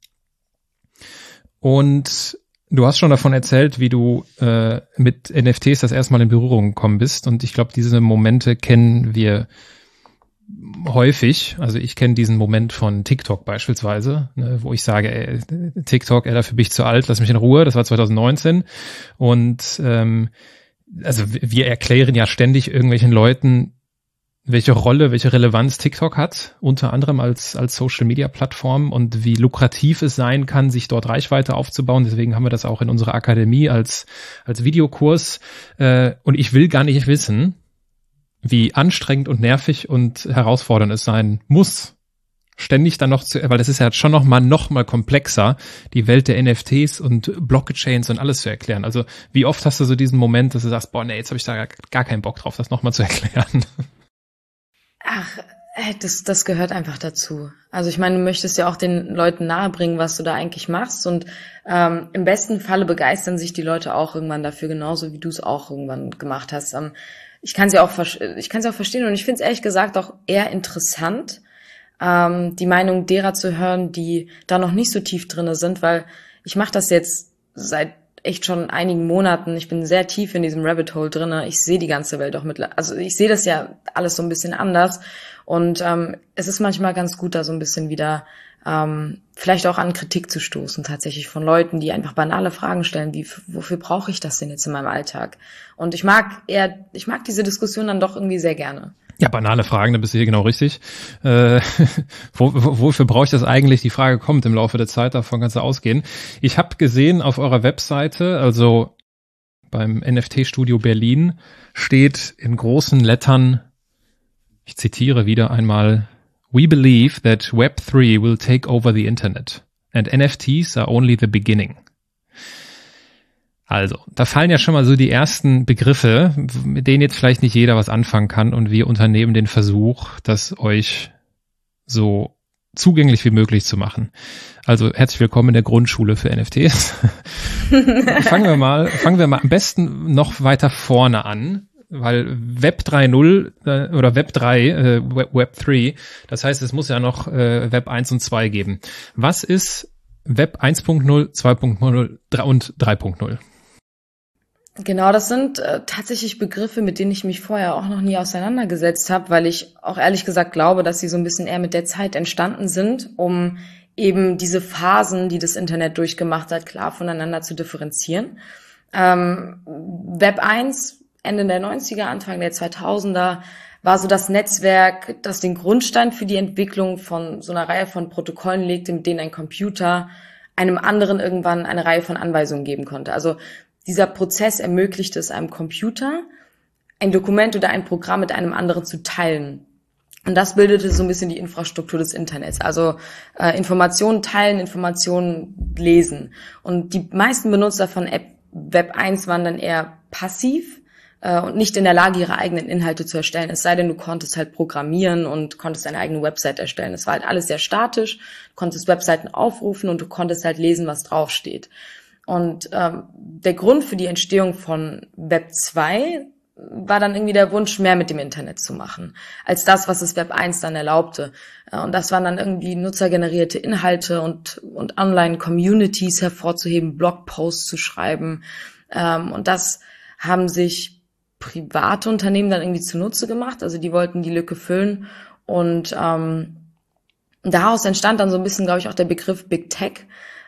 und du hast schon davon erzählt, wie du mit NFTs das erste Mal in Berührung gekommen bist, und ich glaube, diese Momente kennen wir häufig. Also ich kenne diesen Moment von TikTok beispielsweise, ne, wo ich sage, TikTok, dafür bin ich zu alt, lass mich in Ruhe. Das war 2019. Und also wir erklären ja ständig irgendwelchen Leuten, welche Rolle, welche Relevanz TikTok hat, unter anderem als Social-Media-Plattform, und wie lukrativ es sein kann, sich dort Reichweite aufzubauen. Deswegen haben wir das auch in unserer Akademie als Videokurs. Und ich will gar nicht wissen, wie anstrengend und nervig und herausfordernd es sein muss, ständig dann noch weil das ist ja schon noch mal komplexer, die Welt der NFTs und Blockchains und alles zu erklären. Also wie oft hast du so diesen Moment, dass du sagst, boah, nee, jetzt habe ich da gar keinen Bock drauf, das nochmal zu erklären? Ach, das gehört einfach dazu. Also ich meine, du möchtest ja auch den Leuten nahebringen, was du da eigentlich machst, und im besten Falle begeistern sich die Leute auch irgendwann dafür, genauso wie du es auch irgendwann gemacht hast. Ich kann es ja auch verstehen, und ich finde es ehrlich gesagt auch eher interessant, die Meinung derer zu hören, die da noch nicht so tief drinne sind, weil ich mache das jetzt seit echt schon einigen Monaten. Ich bin sehr tief in diesem Rabbit Hole drinne. Ich sehe die ganze Welt auch also ich sehe das ja alles so ein bisschen anders, und es ist manchmal ganz gut, da so ein bisschen wieder vielleicht auch an Kritik zu stoßen, tatsächlich von Leuten, die einfach banale Fragen stellen, wie, wofür brauche ich das denn jetzt in meinem Alltag? Und ich mag diese Diskussion dann doch irgendwie sehr gerne. Ja, banale Fragen, da bist du hier genau richtig. Wofür brauche ich das eigentlich? Die Frage kommt im Laufe der Zeit, davon kannst du ausgehen. Ich habe gesehen auf eurer Webseite, also beim NFT-Studio Berlin, steht in großen Lettern, ich zitiere wieder einmal, "We believe that Web3 will take over the Internet and NFTs are only the beginning." Also, da fallen ja schon mal so die ersten Begriffe, mit denen jetzt vielleicht nicht jeder was anfangen kann, und wir unternehmen den Versuch, das euch so zugänglich wie möglich zu machen. Also, herzlich willkommen in der Grundschule für NFTs. Fangen wir mal am besten noch weiter vorne an, weil Web 3.0 oder Web 3, Web 3, das heißt, es muss ja noch Web 1 und 2 geben. Was ist Web 1.0, 2.0 und 3.0? Genau, das sind tatsächlich Begriffe, mit denen ich mich vorher auch noch nie auseinandergesetzt habe, weil ich auch ehrlich gesagt glaube, dass sie so ein bisschen eher mit der Zeit entstanden sind, um eben diese Phasen, die das Internet durchgemacht hat, klar voneinander zu differenzieren. Web 1, Ende der 90er, Anfang der 2000er, war so das Netzwerk, das den Grundstein für die Entwicklung von so einer Reihe von Protokollen legte, mit denen ein Computer einem anderen irgendwann eine Reihe von Anweisungen geben konnte. Also dieser Prozess ermöglichte es einem Computer, ein Dokument oder ein Programm mit einem anderen zu teilen. Und das bildete so ein bisschen die Infrastruktur des Internets. Also Informationen teilen, Informationen lesen. Und die meisten Benutzer von Web 1 waren dann eher passiv und nicht in der Lage, ihre eigenen Inhalte zu erstellen. Es sei denn, du konntest halt programmieren und konntest deine eigene Website erstellen. Es war halt alles sehr statisch. Du konntest Webseiten aufrufen und du konntest halt lesen, was draufsteht. Und der Grund für die Entstehung von Web 2 war dann irgendwie der Wunsch, mehr mit dem Internet zu machen, als das, was es Web 1 dann erlaubte. Und das waren dann irgendwie nutzergenerierte Inhalte und Online-Communities hervorzuheben, Blogposts zu schreiben. Und das haben sich private Unternehmen dann irgendwie zunutze gemacht. Also die wollten die Lücke füllen. Und daraus entstand dann so ein bisschen, glaube ich, auch der Begriff Big Tech.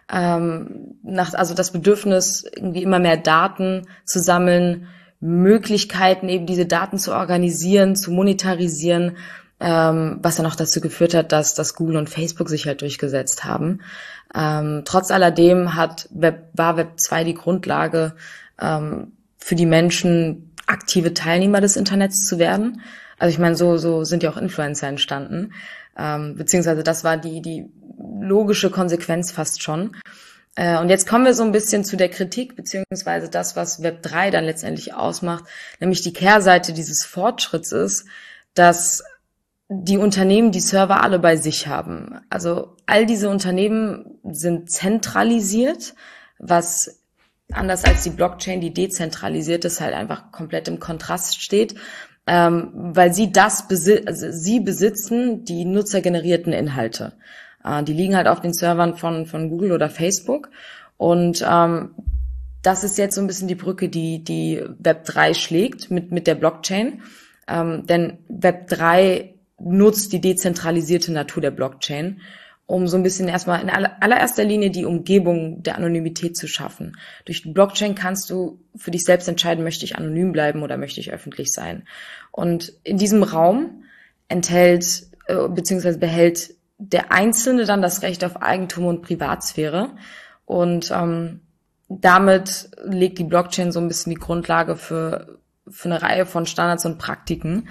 Also das Bedürfnis, irgendwie immer mehr Daten zu sammeln, Möglichkeiten, eben diese Daten zu organisieren, zu monetarisieren, was dann auch dazu geführt hat, dass Google und Facebook sich halt durchgesetzt haben. Trotz alledem war Web 2 die Grundlage für die Menschen, aktive Teilnehmer des Internets zu werden. Also ich meine, so sind ja auch Influencer entstanden. Beziehungsweise das war die logische Konsequenz fast schon. Und jetzt kommen wir so ein bisschen zu der Kritik, beziehungsweise das, was Web 3 dann letztendlich ausmacht, nämlich die Kehrseite dieses Fortschritts ist, dass die Unternehmen die Server alle bei sich haben. Also all diese Unternehmen sind zentralisiert, was anders als die Blockchain, die dezentralisiert ist, halt einfach komplett im Kontrast steht, weil sie besitzen die nutzergenerierten Inhalte. Die liegen halt auf den Servern von Google oder Facebook. Und das ist jetzt so ein bisschen die Brücke, die Web 3 schlägt mit der Blockchain. Denn Web 3 nutzt die dezentralisierte Natur der Blockchain, um so ein bisschen erstmal in allererster Linie die Umgebung der Anonymität zu schaffen. Durch die Blockchain kannst du für dich selbst entscheiden, möchte ich anonym bleiben oder möchte ich öffentlich sein. Und in diesem Raum behält der Einzelne dann das Recht auf Eigentum und Privatsphäre. Und damit legt die Blockchain so ein bisschen die Grundlage für eine Reihe von Standards und Praktiken.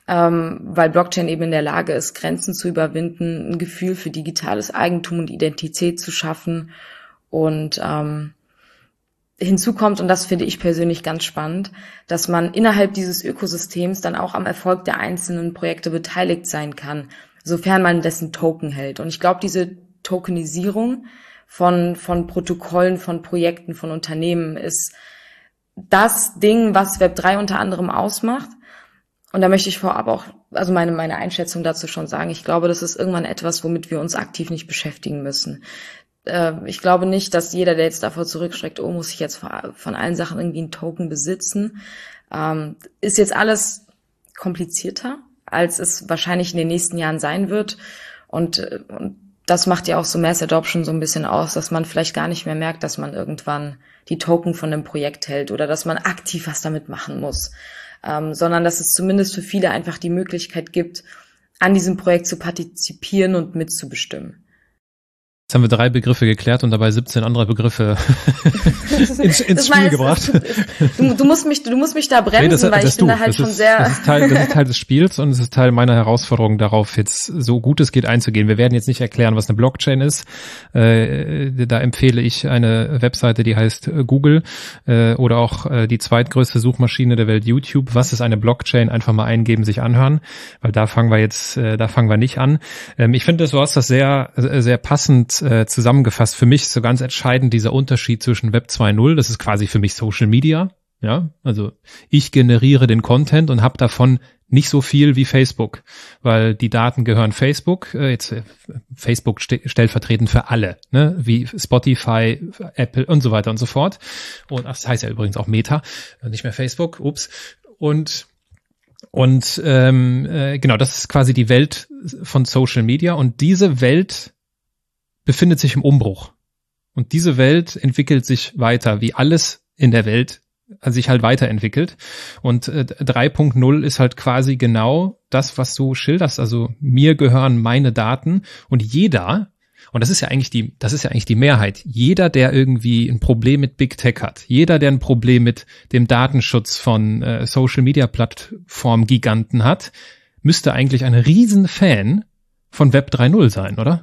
weil Blockchain eben in der Lage ist, Grenzen zu überwinden, ein Gefühl für digitales Eigentum und Identität zu schaffen. Und hinzu kommt, und das finde ich persönlich ganz spannend, dass man innerhalb dieses Ökosystems dann auch am Erfolg der einzelnen Projekte beteiligt sein kann, sofern man dessen Token hält. Und ich glaube, diese Tokenisierung von Protokollen, von Projekten, von Unternehmen ist das Ding, was Web3 unter anderem ausmacht. Und da möchte ich vorab auch, also meine Einschätzung dazu schon sagen, ich glaube, das ist irgendwann etwas, womit wir uns aktiv nicht beschäftigen müssen. Ich glaube nicht, dass jeder, der jetzt davor zurückschreckt, oh, muss ich jetzt von allen Sachen irgendwie einen Token besitzen, ist jetzt alles komplizierter, als es wahrscheinlich in den nächsten Jahren sein wird. Und das macht ja auch so Mass Adoption so ein bisschen aus, dass man vielleicht gar nicht mehr merkt, dass man irgendwann die Token von einem Projekt hält oder dass man aktiv was damit machen muss, sondern dass es zumindest für viele einfach die Möglichkeit gibt, an diesem Projekt zu partizipieren und mitzubestimmen. Jetzt haben wir 3 Begriffe geklärt und dabei 17 andere Begriffe ins Spiel gebracht. Du musst mich da bremsen, weil ich bin da halt schon sehr... Das ist Teil des Spiels und es ist Teil meiner Herausforderung, darauf jetzt so gut es geht einzugehen. Wir werden jetzt nicht erklären, was eine Blockchain ist. Da empfehle ich eine Webseite, die heißt Google oder auch die zweitgrößte Suchmaschine der Welt, YouTube. Was ist eine Blockchain? Einfach mal eingeben, sich anhören, weil da fangen wir nicht an. Ich finde, du hast das sehr, sehr passend zusammengefasst. Für mich so ganz entscheidend dieser Unterschied zwischen Web 2.0, das ist quasi für mich Social Media, ja, also ich generiere den Content und habe davon nicht so viel wie Facebook, weil die Daten gehören Facebook, Facebook stellvertretend für alle, ne, wie Spotify, Apple und so weiter und so fort. Und das heißt ja übrigens auch Meta, nicht mehr Facebook, Und genau, das ist quasi die Welt von Social Media und diese Welt befindet sich im Umbruch. Und diese Welt entwickelt sich weiter, wie alles in der Welt sich halt weiterentwickelt. Und 3.0 ist halt quasi genau das, was du schilderst. Also mir gehören meine Daten und jeder, und das ist ja eigentlich die Mehrheit, jeder, der irgendwie ein Problem mit Big Tech hat, jeder, der ein Problem mit dem Datenschutz von Social Media Plattform Giganten hat, müsste eigentlich ein Riesenfan von Web 3.0 sein, oder?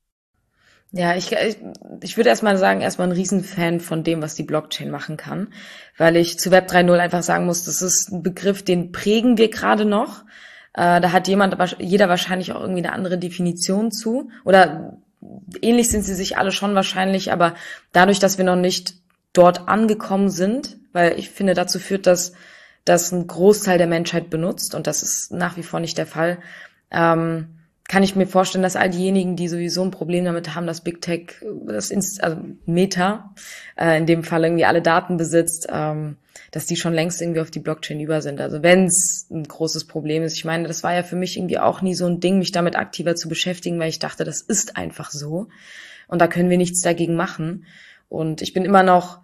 Ja, ich würde erstmal ein Riesenfan von dem, was die Blockchain machen kann, weil ich zu Web 3.0 einfach sagen muss, das ist ein Begriff, den prägen wir gerade noch. Da hat jeder wahrscheinlich auch irgendwie eine andere Definition zu oder ähnlich sind sie sich alle schon wahrscheinlich, aber dadurch, dass wir noch nicht dort angekommen sind, weil ich finde, dazu führt, dass das ein Großteil der Menschheit benutzt und das ist nach wie vor nicht der Fall, kann ich mir vorstellen, dass all diejenigen, die sowieso ein Problem damit haben, dass Big Tech, also Meta, in dem Fall irgendwie alle Daten besitzt, dass die schon längst irgendwie auf die Blockchain über sind. Also wenn es ein großes Problem ist. Ich meine, das war ja für mich irgendwie auch nie so ein Ding, mich damit aktiver zu beschäftigen, weil ich dachte, das ist einfach so. Und da können wir nichts dagegen machen. Und ich bin immer noch,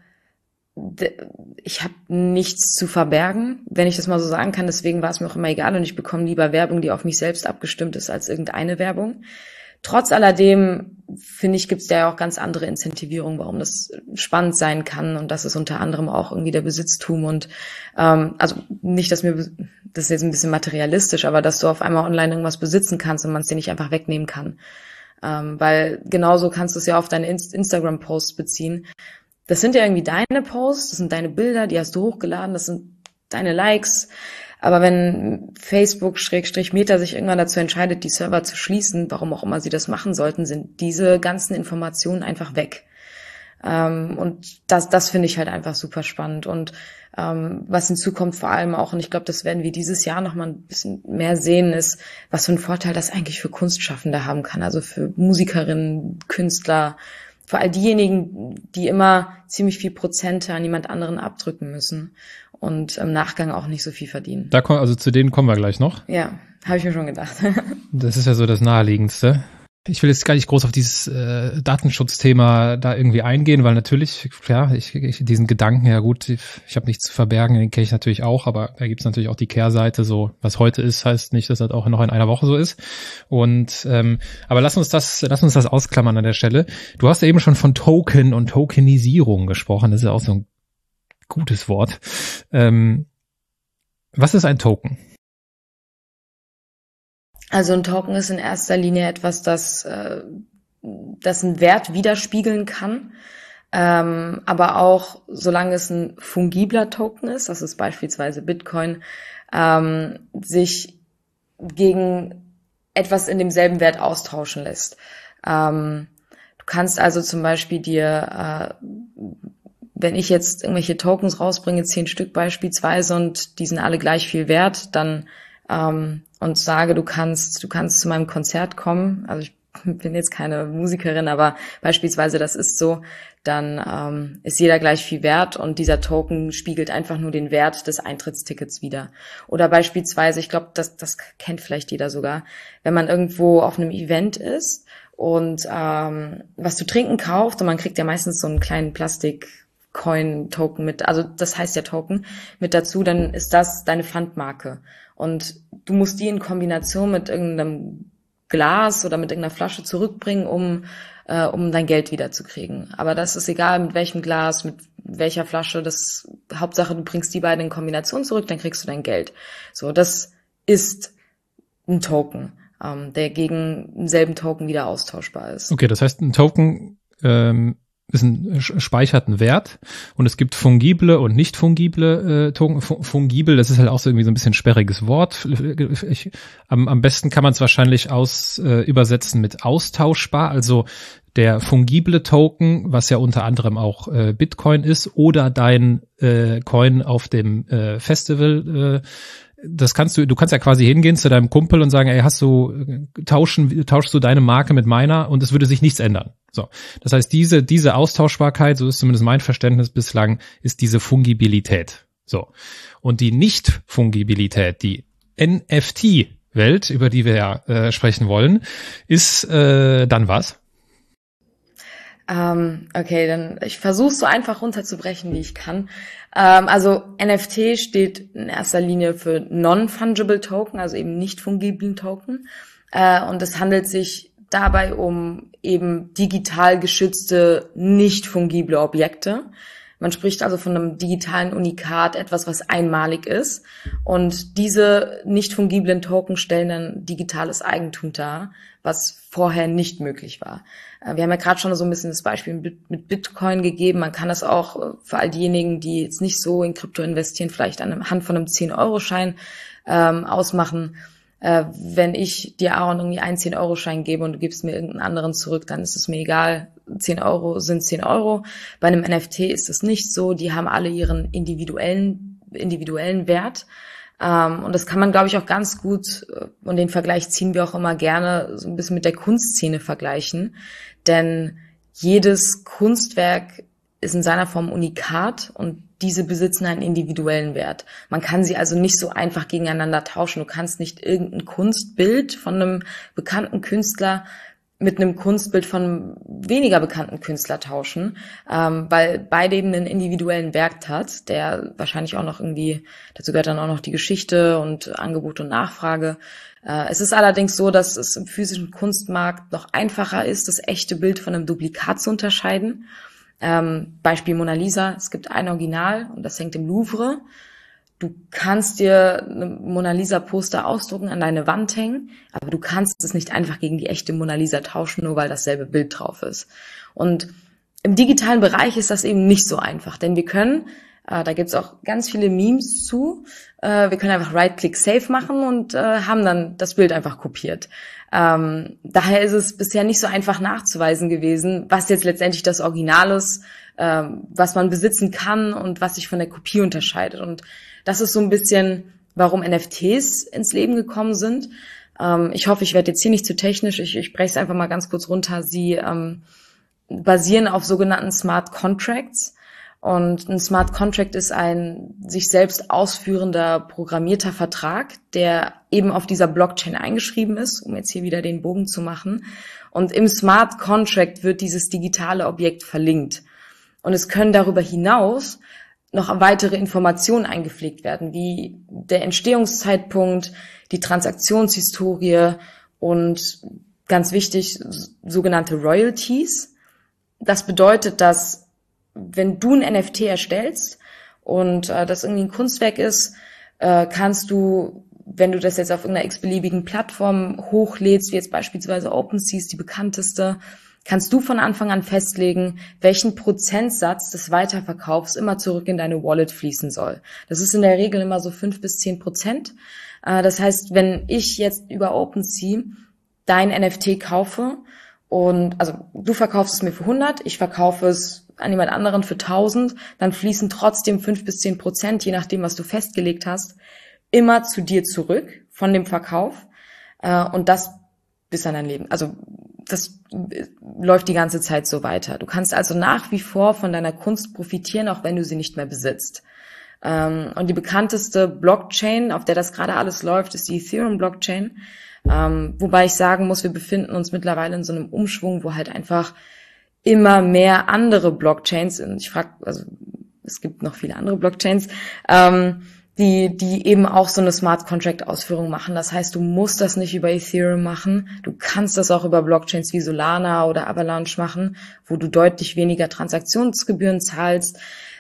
ich habe nichts zu verbergen, wenn ich das mal so sagen kann. Deswegen war es mir auch immer egal und ich bekomme lieber Werbung, die auf mich selbst abgestimmt ist, als irgendeine Werbung. Trotz alledem, finde ich, gibt es ja auch ganz andere Incentivierungen, warum das spannend sein kann und das ist unter anderem auch irgendwie der Besitztum und also nicht, das ist jetzt ein bisschen materialistisch, aber dass du auf einmal online irgendwas besitzen kannst und man es dir nicht einfach wegnehmen kann. Weil genauso kannst du es ja auf deine Instagram-Posts beziehen. Das sind ja irgendwie deine Posts, das sind deine Bilder, die hast du hochgeladen, das sind deine Likes. Aber wenn Facebook/Meta sich irgendwann dazu entscheidet, die Server zu schließen, warum auch immer sie das machen sollten, sind diese ganzen Informationen einfach weg. Und das finde ich halt einfach super spannend. Und was hinzukommt vor allem auch, und ich glaube, das werden wir dieses Jahr noch mal ein bisschen mehr sehen, ist, was für einen Vorteil das eigentlich für Kunstschaffende haben kann. Also für Musikerinnen, Künstler, für all diejenigen, die immer ziemlich viel Prozente an jemand anderen abdrücken müssen und im Nachgang auch nicht so viel verdienen. Also zu denen kommen wir gleich noch. Ja, habe ich mir schon gedacht. Das ist ja so das Naheliegendste. Ich will jetzt gar nicht groß auf dieses Datenschutzthema da irgendwie eingehen, weil natürlich, klar, ich diesen Gedanken, ja gut, ich habe nichts zu verbergen, den kenne ich natürlich auch, aber da gibt's natürlich auch die Kehrseite, so was heute ist, heißt nicht, dass das auch noch in einer Woche so ist. Und aber lass uns das ausklammern an der Stelle. Du hast ja eben schon von Token und Tokenisierung gesprochen, das ist ja auch so ein gutes Wort. Was ist ein Token? Also ein Token ist in erster Linie etwas, das einen Wert widerspiegeln kann, aber auch, solange es ein fungibler Token ist, das ist beispielsweise Bitcoin, sich gegen etwas in demselben Wert austauschen lässt. Du kannst also zum Beispiel dir, wenn ich jetzt irgendwelche Tokens rausbringe, 10 Stück beispielsweise, und die sind alle gleich viel wert, dann und sage, du kannst zu meinem Konzert kommen, also ich bin jetzt keine Musikerin, aber beispielsweise das ist so, dann ist jeder gleich viel wert und dieser Token spiegelt einfach nur den Wert des Eintrittstickets wider. Oder beispielsweise, ich glaube, das kennt vielleicht jeder sogar, wenn man irgendwo auf einem Event ist und was zu trinken kauft, und man kriegt ja meistens so einen kleinen Plastik-Coin-Token mit, also das heißt ja Token, mit dazu, dann ist das deine Pfandmarke. Und du musst die in Kombination mit irgendeinem Glas oder mit irgendeiner Flasche zurückbringen, um dein Geld wiederzukriegen. Aber das ist egal, mit welchem Glas, mit welcher Flasche, das Hauptsache, du bringst die beiden in Kombination zurück, dann kriegst du dein Geld. So, das ist ein Token, der gegen denselben Token wieder austauschbar ist. Okay, das heißt, ein Token speichert einen Wert, und es gibt fungible und nicht fungible Token. Fungibel, das ist halt auch so irgendwie so ein bisschen sperriges Wort. Am besten kann man es wahrscheinlich übersetzen mit austauschbar, also der fungible Token, was ja unter anderem auch Bitcoin ist, oder dein Coin auf dem Festival. Du kannst ja quasi hingehen zu deinem Kumpel und sagen, ey, tauschst du deine Marke mit meiner, und es würde sich nichts ändern. So. Das heißt, diese Austauschbarkeit, so ist zumindest mein Verständnis bislang, ist diese Fungibilität. So. Und die Nicht-Fungibilität, die NFT-Welt, über die wir ja sprechen wollen, ist dann was? Okay, dann ich versuche es so einfach runterzubrechen, wie ich kann. Also NFT steht in erster Linie für Non-Fungible Token, also eben nicht fungiblen Token. Und es handelt sich dabei um eben digital geschützte, nicht fungible Objekte. Man spricht also von einem digitalen Unikat, etwas, was einmalig ist. Und diese nicht fungiblen Token stellen dann digitales Eigentum dar, was vorher nicht möglich war. Wir haben ja gerade schon so ein bisschen das Beispiel mit Bitcoin gegeben. Man kann das auch für all diejenigen, die jetzt nicht so in Krypto investieren, vielleicht anhand von einem 10-Euro-Schein ausmachen. Wenn ich dir, Aaron, irgendwie einen 10-Euro-Schein gebe und du gibst mir irgendeinen anderen zurück, dann ist es mir egal. 10 Euro sind 10 Euro. Bei einem NFT ist es nicht so. Die haben alle ihren individuellen Wert. Und das kann man, glaube ich, auch ganz gut, und den Vergleich ziehen wir auch immer gerne, so ein bisschen mit der Kunstszene vergleichen. Denn jedes Kunstwerk ist in seiner Form unikat, und diese besitzen einen individuellen Wert. Man kann sie also nicht so einfach gegeneinander tauschen. Du kannst nicht irgendein Kunstbild von einem bekannten Künstler mit einem Kunstbild von einem weniger bekannten Künstler tauschen, weil beide eben einen individuellen Wert hat, der wahrscheinlich auch noch irgendwie, dazu gehört dann auch noch die Geschichte und Angebot und Nachfrage. Es ist allerdings so, dass es im physischen Kunstmarkt noch einfacher ist, das echte Bild von einem Duplikat zu unterscheiden. Beispiel Mona Lisa, es gibt ein Original und das hängt im Louvre. Du kannst dir ein Mona Lisa Poster ausdrucken, an deine Wand hängen, aber du kannst es nicht einfach gegen die echte Mona Lisa tauschen, nur weil dasselbe Bild drauf ist. Und im digitalen Bereich ist das eben nicht so einfach, denn wir können, da gibt's auch ganz viele Memes zu, wir können einfach Right-Click-Save machen und haben dann das Bild einfach kopiert. Daher ist es bisher nicht so einfach nachzuweisen gewesen, was jetzt letztendlich das Original ist, was man besitzen kann und was sich von der Kopie unterscheidet. Und das ist so ein bisschen, warum NFTs ins Leben gekommen sind. Ich hoffe, ich werde jetzt hier nicht zu technisch. Ich breche es einfach mal ganz kurz runter. Sie basieren auf sogenannten Smart Contracts. Und ein Smart Contract ist ein sich selbst ausführender programmierter Vertrag, der eben auf dieser Blockchain eingeschrieben ist, um jetzt hier wieder den Bogen zu machen. Und im Smart Contract wird dieses digitale Objekt verlinkt. Und es können darüber hinaus noch weitere Informationen eingepflegt werden, wie der Entstehungszeitpunkt, die Transaktionshistorie und ganz wichtig, sogenannte Royalties. Das bedeutet, dass wenn du ein NFT erstellst und das irgendwie ein Kunstwerk ist, kannst du wenn du das jetzt auf irgendeiner x-beliebigen Plattform hochlädst, wie jetzt beispielsweise OpenSea ist die bekannteste, kannst du von Anfang an festlegen, welchen Prozentsatz des Weiterverkaufs immer zurück in deine Wallet fließen soll. Das ist in der Regel immer so 5-10%. Das heißt, wenn ich jetzt über OpenSea dein NFT kaufe und, also du verkaufst es mir für 100, ich verkaufe es an jemand anderen für 1000, dann fließen trotzdem 5-10%, je nachdem, was du festgelegt hast, immer zu dir zurück von dem Verkauf, und das bis an dein Leben. Also das läuft die ganze Zeit so weiter. Du kannst also nach wie vor von deiner Kunst profitieren, auch wenn du sie nicht mehr besitzt. Und die bekannteste Blockchain, auf der das gerade alles läuft, ist die Ethereum-Blockchain. Wobei ich sagen muss, wir befinden uns mittlerweile in so einem Umschwung, wo halt einfach immer mehr andere Blockchains, und es gibt noch viele andere Blockchains, die eben auch so eine Smart Contract Ausführung machen. Das heißt, du musst das nicht über Ethereum machen. Du kannst das auch über Blockchains wie Solana oder Avalanche machen, wo du deutlich weniger Transaktionsgebühren zahlst.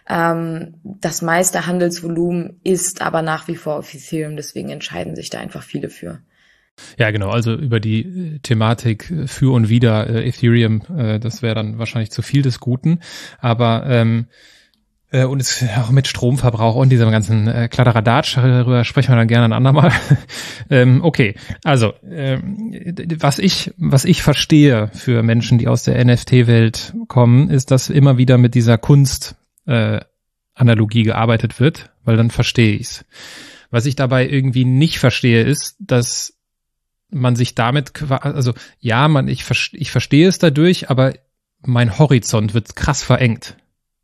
Das meiste Handelsvolumen ist aber nach wie vor auf Ethereum, deswegen entscheiden sich da einfach viele für. Ja, genau, also über die Thematik für und wider Ethereum, das wäre dann wahrscheinlich zu viel des Guten, aber und es auch mit Stromverbrauch und diesem ganzen Kladderadatsch, darüber sprechen wir dann gerne ein andermal. Okay, also was ich verstehe für Menschen, die aus der NFT-Welt kommen, ist, dass immer wieder mit dieser Kunst-Analogie gearbeitet wird, weil dann verstehe ich's. Was ich dabei irgendwie nicht verstehe, ist, dass man sich damit, also ja, ich verstehe es dadurch, aber mein Horizont wird krass verengt.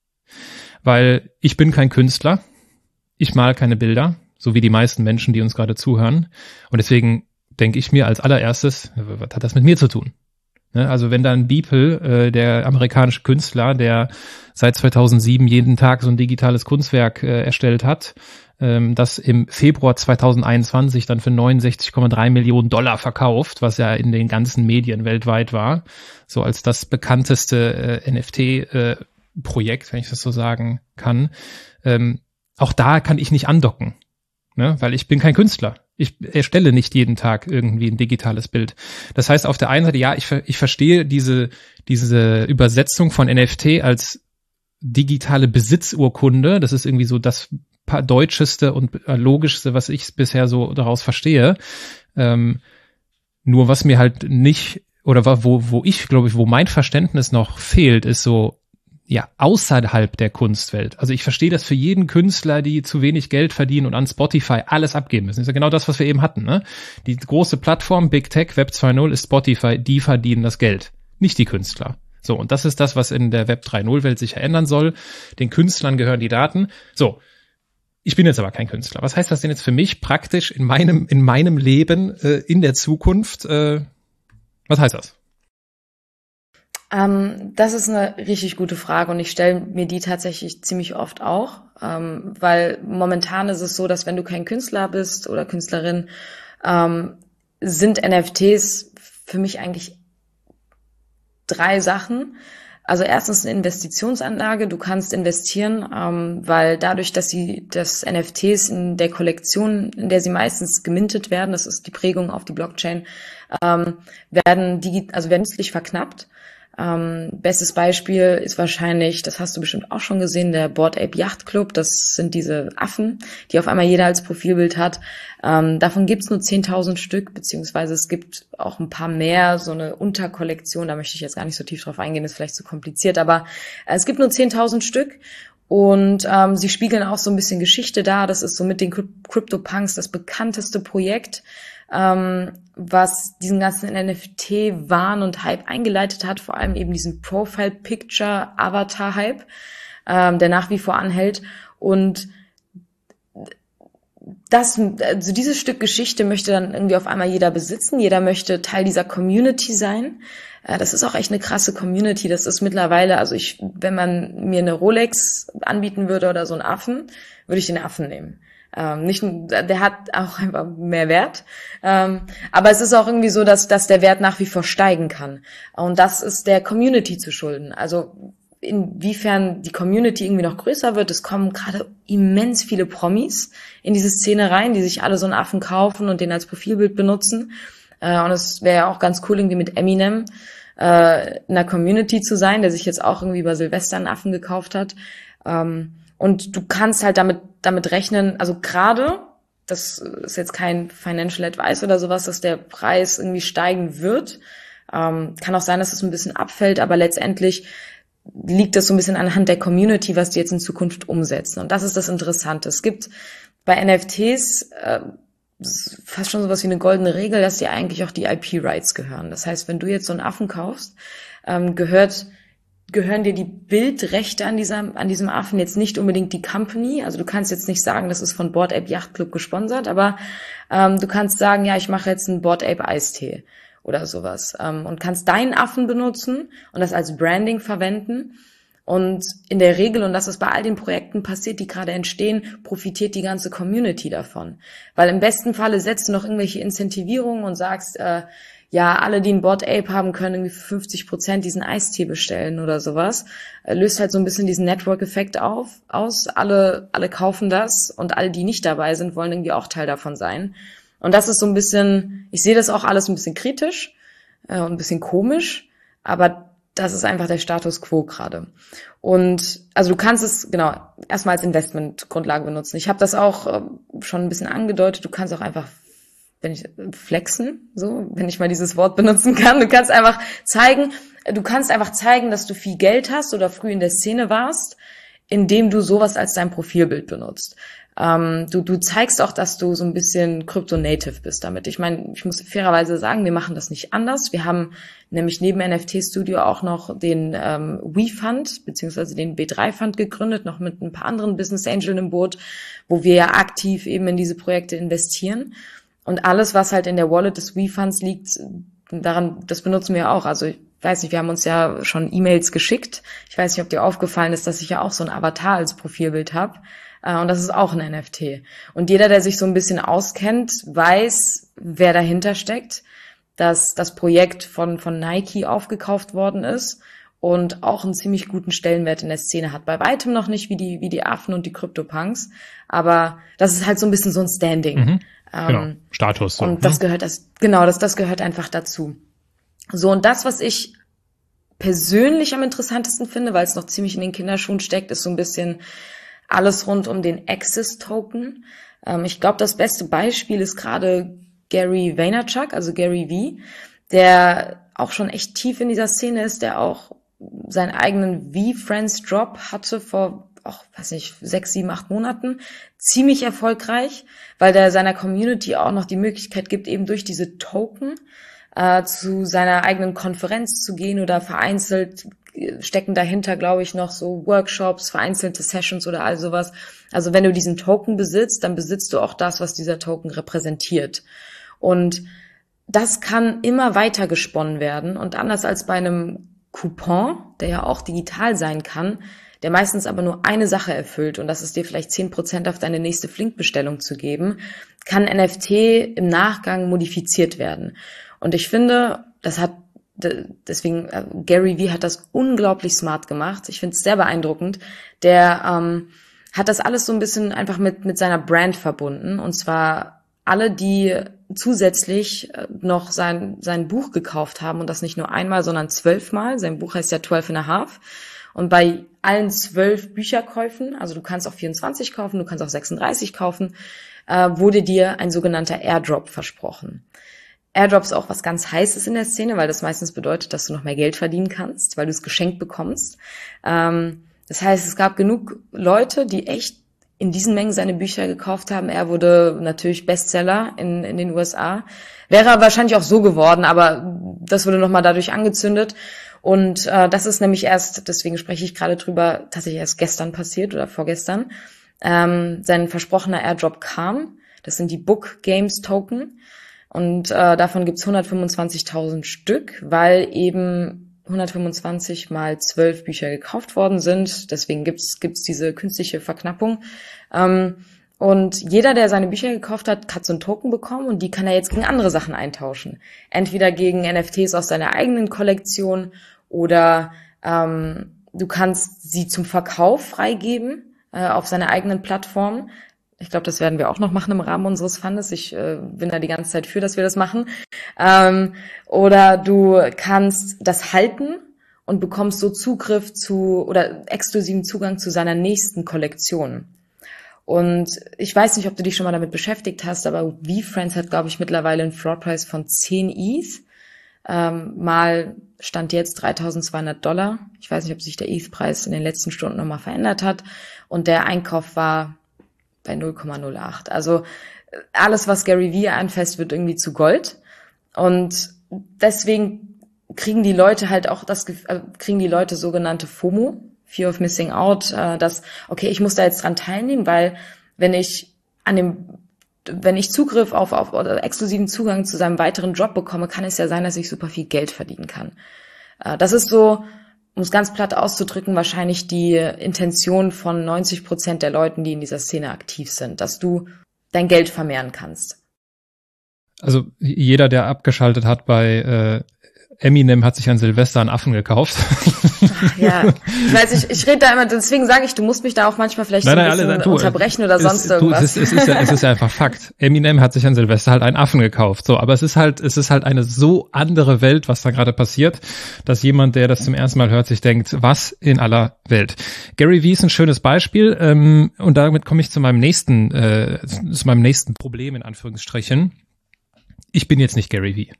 Weil ich bin kein Künstler, ich male keine Bilder, so wie die meisten Menschen, die uns gerade zuhören. Und deswegen denke ich mir als allererstes, was hat das mit mir zu tun? Also wenn da ein Beeple, der amerikanische Künstler, der seit 2007 jeden Tag so ein digitales Kunstwerk erstellt hat, das im Februar 2021 dann für 69,3 Millionen Dollar verkauft, was ja in den ganzen Medien weltweit war, so als das bekannteste NFT-Projekt, wenn ich das so sagen kann. Auch da kann ich nicht andocken, ne? Weil ich bin kein Künstler. Ich erstelle nicht jeden Tag irgendwie ein digitales Bild. Das heißt, auf der einen Seite, ja, ich verstehe diese Übersetzung von NFT als digitale Besitzurkunde. Das ist irgendwie so das deutscheste und logischste, was ich bisher so daraus verstehe. Nur was mir halt nicht, oder wo mein Verständnis noch fehlt, ist so, ja, außerhalb der Kunstwelt. Also ich verstehe das für jeden Künstler, die zu wenig Geld verdienen und an Spotify alles abgeben müssen. Das ist ja genau das, was wir eben hatten, ne? Die große Plattform Big Tech Web 2.0 ist Spotify, die verdienen das Geld, nicht die Künstler. So, und das ist das, was in der Web 3.0 Welt sich ändern soll. Den Künstlern gehören die Daten. So, ich bin jetzt aber kein Künstler. Was heißt das denn jetzt für mich praktisch in meinem Leben in der Zukunft? Was heißt das? Das ist eine richtig gute Frage und ich stelle mir die tatsächlich ziemlich oft auch, weil momentan ist es so, dass wenn du kein Künstler bist oder Künstlerin, sind NFTs für mich eigentlich 3 Sachen. Also erstens eine Investitionsanlage. Du kannst investieren, weil dadurch, dass NFTs in der Kollektion, in der sie meistens gemintet werden, das ist die Prägung auf die Blockchain, werden nützlich verknappt. Bestes Beispiel ist wahrscheinlich, das hast du bestimmt auch schon gesehen, der Bored Ape Yacht Club. Das sind diese Affen, die auf einmal jeder als Profilbild hat. Davon gibt's nur 10.000 Stück, beziehungsweise es gibt auch ein paar mehr, so eine Unterkollektion. Da möchte ich jetzt gar nicht so tief drauf eingehen, ist vielleicht zu kompliziert, aber es gibt nur 10.000 Stück. Und sie spiegeln auch so ein bisschen Geschichte dar. Das ist so mit den CryptoPunks das bekannteste Projekt, was diesen ganzen NFT-Wahn und Hype eingeleitet hat, vor allem eben diesen Profile-Picture-Avatar-Hype, der nach wie vor anhält. Und dieses Stück Geschichte möchte dann irgendwie auf einmal jeder besitzen. Jeder möchte Teil dieser Community sein. Das ist auch echt eine krasse Community. Das ist mittlerweile, wenn man mir eine Rolex anbieten würde oder so einen Affen, würde ich den Affen nehmen. Der hat auch einfach mehr Wert. Aber es ist auch irgendwie so, dass der Wert nach wie vor steigen kann. Und das ist der Community zu schulden. Also inwiefern die Community irgendwie noch größer wird. Es kommen gerade immens viele Promis in diese Szene rein, die sich alle so einen Affen kaufen und den als Profilbild benutzen. Und es wäre ja auch ganz cool, irgendwie mit Eminem in der Community zu sein, der sich jetzt auch irgendwie über Silvester einen Affen gekauft hat. Und du kannst halt damit rechnen, also gerade, das ist jetzt kein Financial Advice oder sowas, dass der Preis irgendwie steigen wird. Kann auch sein, dass es ein bisschen abfällt, aber letztendlich liegt das so ein bisschen anhand der Community, was die jetzt in Zukunft umsetzen. Und das ist das Interessante. Es gibt bei NFTs fast schon sowas wie eine goldene Regel, dass dir eigentlich auch die IP-Rights gehören. Das heißt, wenn du jetzt so einen Affen kaufst, gehören dir die Bildrechte an diesem Affen jetzt nicht unbedingt die Company. Also du kannst jetzt nicht sagen, das ist von Bored Ape Yacht Club gesponsert, aber du kannst sagen, ja, ich mache jetzt einen Bored Ape Eistee oder sowas und kannst deinen Affen benutzen und das als Branding verwenden. Und in der Regel, und das ist bei all den Projekten passiert, die gerade entstehen, profitiert die ganze Community davon. Weil im besten Falle setzt du noch irgendwelche Incentivierungen und sagst, ja, alle, die einen Bored Ape haben, können irgendwie für 50% diesen Eistee bestellen oder sowas. Löst halt so ein bisschen diesen Network-Effekt aus. Alle kaufen das und alle, die nicht dabei sind, wollen irgendwie auch Teil davon sein. Und das ist so ein bisschen, ich sehe das auch alles ein bisschen kritisch und ein bisschen komisch, aber das ist einfach der Status quo gerade. Und also du kannst es genau erstmal als Investmentgrundlage benutzen. Ich habe das auch schon ein bisschen angedeutet. Du kannst auch einfach, flexen, so, wenn ich mal dieses Wort benutzen kann. Du kannst einfach zeigen, dass du viel Geld hast oder früh in der Szene warst, indem du sowas als dein Profilbild benutzt. Du zeigst auch, dass du so ein bisschen Crypto-Native bist damit. Ich meine, ich muss fairerweise sagen, wir machen das nicht anders. Wir haben nämlich neben NFT Studio auch noch den We-Fund, beziehungsweise den B3-Fund gegründet, noch mit ein paar anderen Business Angeln im Boot, wo wir ja aktiv eben in diese Projekte investieren. Und alles, was halt in der Wallet des We-Funds liegt, das benutzen wir auch. Also ich weiß nicht, wir haben uns ja schon E-Mails geschickt. Ich weiß nicht, ob dir aufgefallen ist, dass ich ja auch so ein Avatar als Profilbild habe. Und das ist auch ein NFT. Und jeder, der sich so ein bisschen auskennt, weiß, wer dahinter steckt, dass das Projekt von Nike aufgekauft worden ist und auch einen ziemlich guten Stellenwert in der Szene hat. Bei weitem noch nicht wie die Affen und die CryptoPunks, aber das ist halt so ein bisschen so ein Standing. Genau, Status. So. Und das gehört das gehört einfach dazu. So, und das, was ich persönlich am interessantesten finde, weil es noch ziemlich in den Kinderschuhen steckt, ist so ein bisschen alles rund um den Access-Token. Ich glaube, das beste Beispiel ist gerade Gary Vaynerchuk, also Gary V., der auch schon echt tief in dieser Szene ist, der auch seinen eigenen V-Friends-Drop hatte vor, 6, 7, 8 Monaten. Ziemlich erfolgreich, weil der seiner Community auch noch die Möglichkeit gibt, eben durch diese Token zu seiner eigenen Konferenz zu gehen oder vereinzelt stecken dahinter, glaube ich, noch so Workshops, vereinzelte Sessions oder all sowas. Also wenn du diesen Token besitzt, dann besitzt du auch das, was dieser Token repräsentiert. Und das kann immer weiter gesponnen werden. Und anders als bei einem Coupon, der ja auch digital sein kann, der meistens aber nur eine Sache erfüllt, und das ist dir vielleicht 10% auf deine nächste Flink-Bestellung zu geben, kann NFT im Nachgang modifiziert werden. Und ich finde, deswegen, Gary V hat das unglaublich smart gemacht. Ich finde es sehr beeindruckend. Der hat das alles so ein bisschen einfach mit seiner Brand verbunden. Und zwar alle, die zusätzlich noch sein Buch gekauft haben, und das nicht nur einmal, sondern 12 Mal. Sein Buch heißt ja 12,5. Und bei allen 12 Bücherkäufen, also du kannst auch 24 kaufen, du kannst auch 36 kaufen, wurde dir ein sogenannter Airdrop versprochen. Airdrop ist auch was ganz Heißes in der Szene, weil das meistens bedeutet, dass du noch mehr Geld verdienen kannst, weil du es geschenkt bekommst. Das heißt, es gab genug Leute, die echt in diesen Mengen seine Bücher gekauft haben. Er wurde natürlich Bestseller in den USA. Wäre er wahrscheinlich auch so geworden, aber das wurde nochmal dadurch angezündet. Und das ist nämlich erst, deswegen spreche ich gerade drüber, tatsächlich erst gestern passiert oder vorgestern. Sein versprochener Airdrop kam. Das sind die Book Games Token. Und davon gibt's 125.000 Stück, weil eben 125 mal 12 Bücher gekauft worden sind. Deswegen gibt's diese künstliche Verknappung. Und jeder, der seine Bücher gekauft hat, hat so einen Token bekommen und die kann er jetzt gegen andere Sachen eintauschen. Entweder gegen NFTs aus seiner eigenen Kollektion oder Du kannst sie zum Verkauf freigeben auf seiner eigenen Plattform. Ich glaube, das werden wir auch noch machen im Rahmen unseres Fundes. Ich bin da die ganze Zeit für, dass wir das machen. Oder du kannst das halten und bekommst so Zugriff zu oder exklusiven Zugang zu seiner nächsten Kollektion. Und ich weiß nicht, ob du dich schon mal damit beschäftigt hast, aber VeeFriends hat, glaube ich, mittlerweile einen Floorpreis von 10 ETH. Mal stand jetzt $3.200. Ich weiß nicht, ob sich der ETH-Preis in den letzten Stunden nochmal verändert hat. Und der Einkauf war bei 0,08. Also alles, was Gary Vee anfasst, wird irgendwie zu Gold. Und deswegen kriegen die Leute halt auch kriegen die Leute sogenannte FOMO, Fear of Missing Out, dass, okay, ich muss da jetzt dran teilnehmen, weil wenn ich Zugriff auf oder exklusiven Zugang zu seinem weiteren Job bekomme, kann es ja sein, dass ich super viel Geld verdienen kann. Das ist so, um es ganz platt auszudrücken, wahrscheinlich die Intention von 90% der Leuten, die in dieser Szene aktiv sind, dass du dein Geld vermehren kannst. Also jeder, der abgeschaltet hat bei Eminem, hat sich an Silvester einen Affen gekauft. Ach, ja, ich weiß, ich rede da immer, deswegen sage ich, du musst mich da auch manchmal vielleicht so ein bisschen unterbrechen oder sonst irgendwas. Es ist ja einfach Fakt. Eminem hat sich an Silvester halt einen Affen gekauft. So, aber es ist halt eine so andere Welt, was da gerade passiert, dass jemand, der das zum ersten Mal hört, sich denkt, was in aller Welt. Gary Vee ist ein schönes Beispiel, und damit komme ich zu meinem nächsten Problem in Anführungsstrichen. Ich bin jetzt nicht Gary Vee.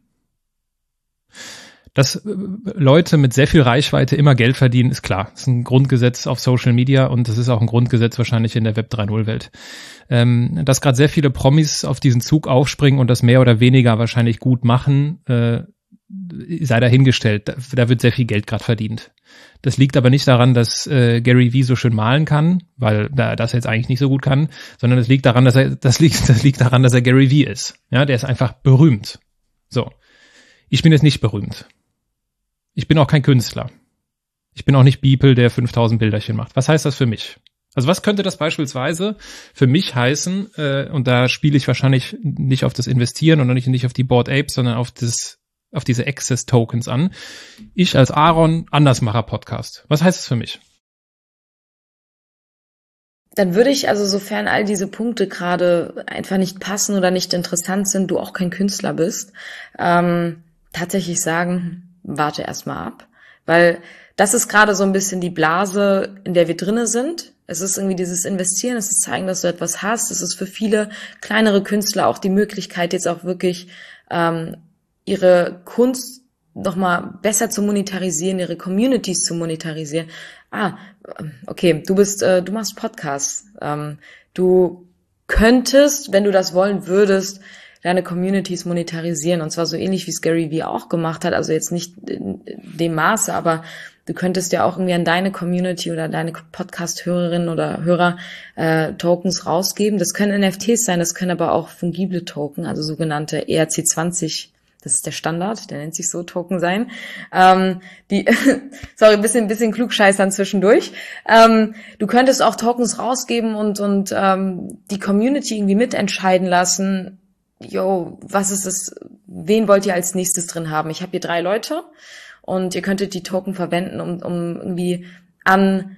Dass Leute mit sehr viel Reichweite immer Geld verdienen, ist klar. Das ist ein Grundgesetz auf Social Media und das ist auch ein Grundgesetz wahrscheinlich in der Web 3.0 Welt. Dass gerade sehr viele Promis auf diesen Zug aufspringen und das mehr oder weniger wahrscheinlich gut machen, sei dahingestellt. Da wird sehr viel Geld gerade verdient. Das liegt aber nicht daran, dass Gary Vee so schön malen kann, weil das jetzt eigentlich nicht so gut kann, sondern es liegt daran, das liegt daran, dass er Gary Vee ist. Ja, der ist einfach berühmt. So. Ich bin jetzt nicht berühmt. Ich bin auch kein Künstler. Ich bin auch nicht Beeple, der 5000 Bilderchen macht. Was heißt das für mich? Also was könnte das beispielsweise für mich heißen? Und da spiele ich wahrscheinlich nicht auf das Investieren und nicht auf die Bored Apes, sondern auf diese Access Tokens an. Ich als Aaron, Andersmacher Podcast. Was heißt das für mich? Dann würde ich, also sofern all diese Punkte gerade einfach nicht passen oder nicht interessant sind, du auch kein Künstler bist, tatsächlich sagen, warte erstmal ab, weil das ist gerade so ein bisschen die Blase, in der wir drinne sind. Es ist irgendwie dieses Investieren, es ist zeigen, dass du etwas hast. Es ist für viele kleinere Künstler auch die Möglichkeit, jetzt auch wirklich ihre Kunst nochmal besser zu monetarisieren, ihre Communities zu monetarisieren. Okay, du machst Podcasts. Du könntest, wenn du das wollen würdest, deine Communities monetarisieren, und zwar so ähnlich wie es Gary Vee auch gemacht hat, also jetzt nicht in dem Maße, aber du könntest ja auch irgendwie an deine Community oder deine Podcast-Hörerinnen oder Hörer Tokens rausgeben. Das können NFTs sein, das können aber auch fungible Token, also sogenannte ERC20, das ist der Standard, der nennt sich so, Token sein. Sorry, ein bisschen klugscheißern zwischendurch. Du könntest auch Tokens rausgeben und die Community irgendwie mitentscheiden lassen, was ist das, wen wollt ihr als nächstes drin haben? Ich habe hier 3 Leute und ihr könntet die Token verwenden, um irgendwie an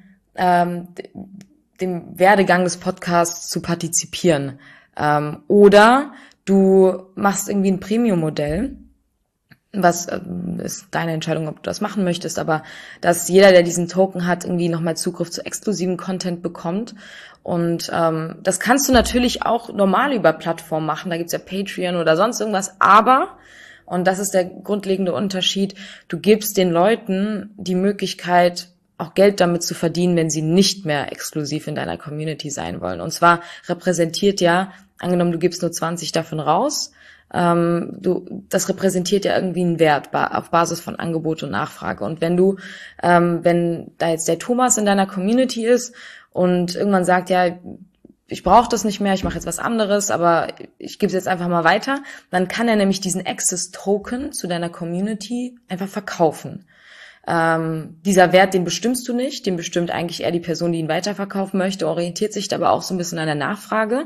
dem Werdegang des Podcasts zu partizipieren. Oder du machst irgendwie ein Premium-Modell, was ist deine Entscheidung, ob du das machen möchtest, aber dass jeder, der diesen Token hat, irgendwie nochmal Zugriff zu exklusiven Content bekommt. Und das kannst du natürlich auch normal über Plattformen machen, da gibt's ja Patreon oder sonst irgendwas, aber, und das ist der grundlegende Unterschied, du gibst den Leuten die Möglichkeit, auch Geld damit zu verdienen, wenn sie nicht mehr exklusiv in deiner Community sein wollen. Und zwar repräsentiert ja, angenommen, du gibst nur 20 davon raus, das repräsentiert ja irgendwie einen Wert auf Basis von Angebot und Nachfrage. Und wenn da jetzt der Thomas in deiner Community ist und irgendwann sagt, ja, ich brauche das nicht mehr, ich mache jetzt was anderes, aber ich gebe es jetzt einfach mal weiter, dann kann er nämlich diesen Access-Token zu deiner Community einfach verkaufen. Dieser Wert, den bestimmst du nicht, den bestimmt eigentlich eher die Person, die ihn weiterverkaufen möchte, orientiert sich aber auch so ein bisschen an der Nachfrage.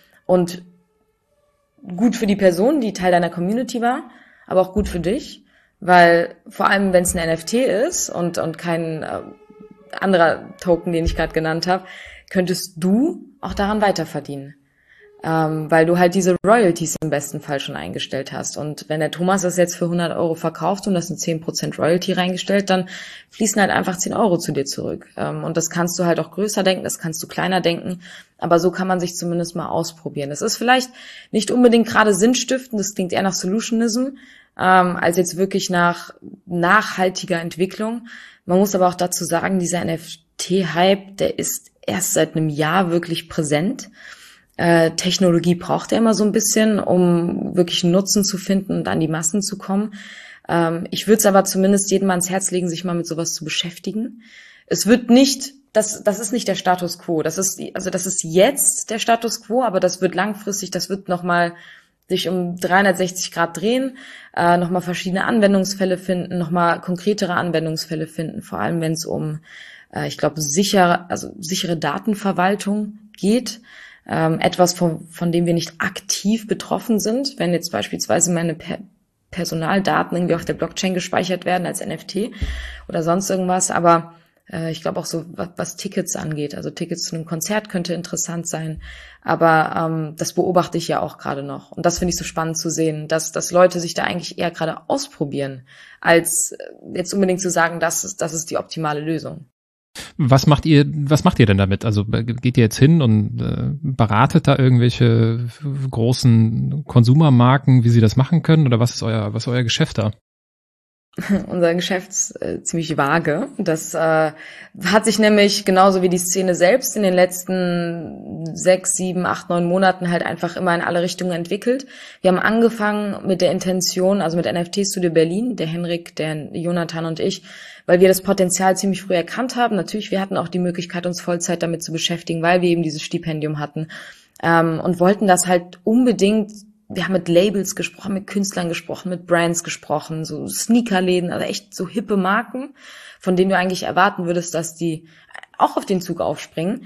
Und gut für die Person, die Teil deiner Community war, aber auch gut für dich, Weil vor allem, wenn es ein NFT ist und kein anderer Token, den ich gerade genannt habe, könntest du auch daran weiterverdienen. Weil du halt diese Royalties im besten Fall schon eingestellt hast. Und wenn der Thomas das jetzt für 100 Euro verkauft und das sind 10% Royalty reingestellt, dann fließen halt einfach 10 Euro zu dir zurück. Und das kannst du halt auch größer denken, das kannst du kleiner denken, aber so kann man sich zumindest mal ausprobieren. Das ist vielleicht nicht unbedingt gerade sinnstiftend, das klingt eher nach Solutionism, als jetzt wirklich nach nachhaltiger Entwicklung. Man muss aber auch dazu sagen, dieser NFT-Hype, der ist erst seit einem Jahr wirklich präsent. Technologie braucht ja immer so ein bisschen, um wirklich einen Nutzen zu finden und an die Massen zu kommen. Ich würde es aber zumindest jedem ans Herz legen, sich mal mit sowas zu beschäftigen. Es wird nicht, das ist nicht der Status quo. Das ist jetzt der Status quo, aber das wird langfristig, das wird nochmal sich um 360 Grad drehen, nochmal verschiedene Anwendungsfälle finden, nochmal konkretere Anwendungsfälle finden, vor allem wenn es um, ich glaube, sichere Datenverwaltung geht. Etwas, von dem wir nicht aktiv betroffen sind, wenn jetzt beispielsweise meine Personaldaten irgendwie auf der Blockchain gespeichert werden als NFT oder sonst irgendwas, aber ich glaube auch so, was Tickets angeht, also Tickets zu einem Konzert könnte interessant sein, aber das beobachte ich ja auch gerade noch und das finde ich so spannend zu sehen, dass Leute sich da eigentlich eher gerade ausprobieren, als jetzt unbedingt zu sagen, das ist die optimale Lösung. Was macht ihr denn damit? Also geht ihr jetzt hin und beratet da irgendwelche großen Konsumermarken, wie sie das machen können? Oder was ist euer Geschäft da? Unser Geschäft ist ziemlich vage. Das hat sich nämlich genauso wie die Szene selbst in den letzten 6, 7, 8, 9 Monaten halt einfach immer in alle Richtungen entwickelt. Wir haben angefangen mit der Intention, also mit NFT Studio Berlin, der Henrik, der Jonathan und ich, weil wir das Potenzial ziemlich früh erkannt haben. Natürlich, wir hatten auch die Möglichkeit, uns Vollzeit damit zu beschäftigen, weil wir eben dieses Stipendium hatten und wollten das halt unbedingt. Wir haben mit Labels gesprochen, mit Künstlern gesprochen, mit Brands gesprochen, so Sneakerläden, also echt so hippe Marken, von denen du eigentlich erwarten würdest, dass die auch auf den Zug aufspringen.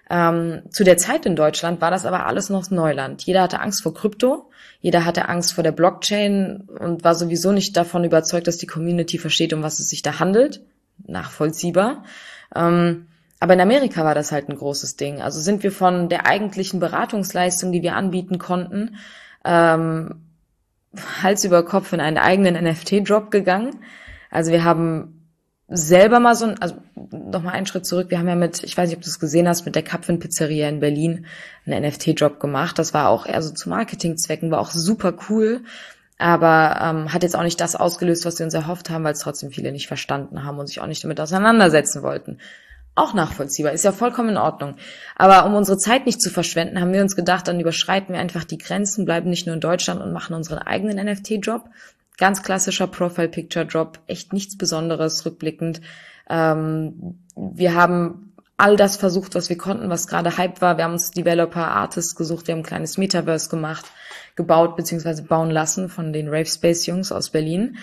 Zu der Zeit in Deutschland war das aber alles noch Neuland. Jeder hatte Angst vor Krypto, jeder hatte Angst vor der Blockchain und war sowieso nicht davon überzeugt, dass die Community versteht, um was es sich da handelt. Nachvollziehbar. Aber in Amerika war das halt ein großes Ding. Also sind wir von der eigentlichen Beratungsleistung, die wir anbieten konnten, Hals über Kopf in einen eigenen NFT-Drop gegangen. Also wir haben selber mal also nochmal einen Schritt zurück, wir haben ja ich weiß nicht, ob du es gesehen hast, mit der Kapfin Pizzeria in Berlin einen NFT-Drop gemacht. Das war auch eher so zu Marketingzwecken, war auch super cool, aber hat jetzt auch nicht das ausgelöst, was wir uns erhofft haben, weil es trotzdem viele nicht verstanden haben und sich auch nicht damit auseinandersetzen wollten. Auch nachvollziehbar, ist ja vollkommen in Ordnung. Aber um unsere Zeit nicht zu verschwenden, haben wir uns gedacht, dann überschreiten wir einfach die Grenzen, bleiben nicht nur in Deutschland und machen unseren eigenen NFT-Drop. Ganz klassischer Profile-Picture-Drop, echt nichts Besonderes, rückblickend. Wir haben all das versucht, was wir konnten, was gerade Hype war. Wir haben uns Developer, Artists gesucht, wir haben ein kleines Metaverse gebaut bzw. bauen lassen von den Ravespace-Jungs aus Berlin.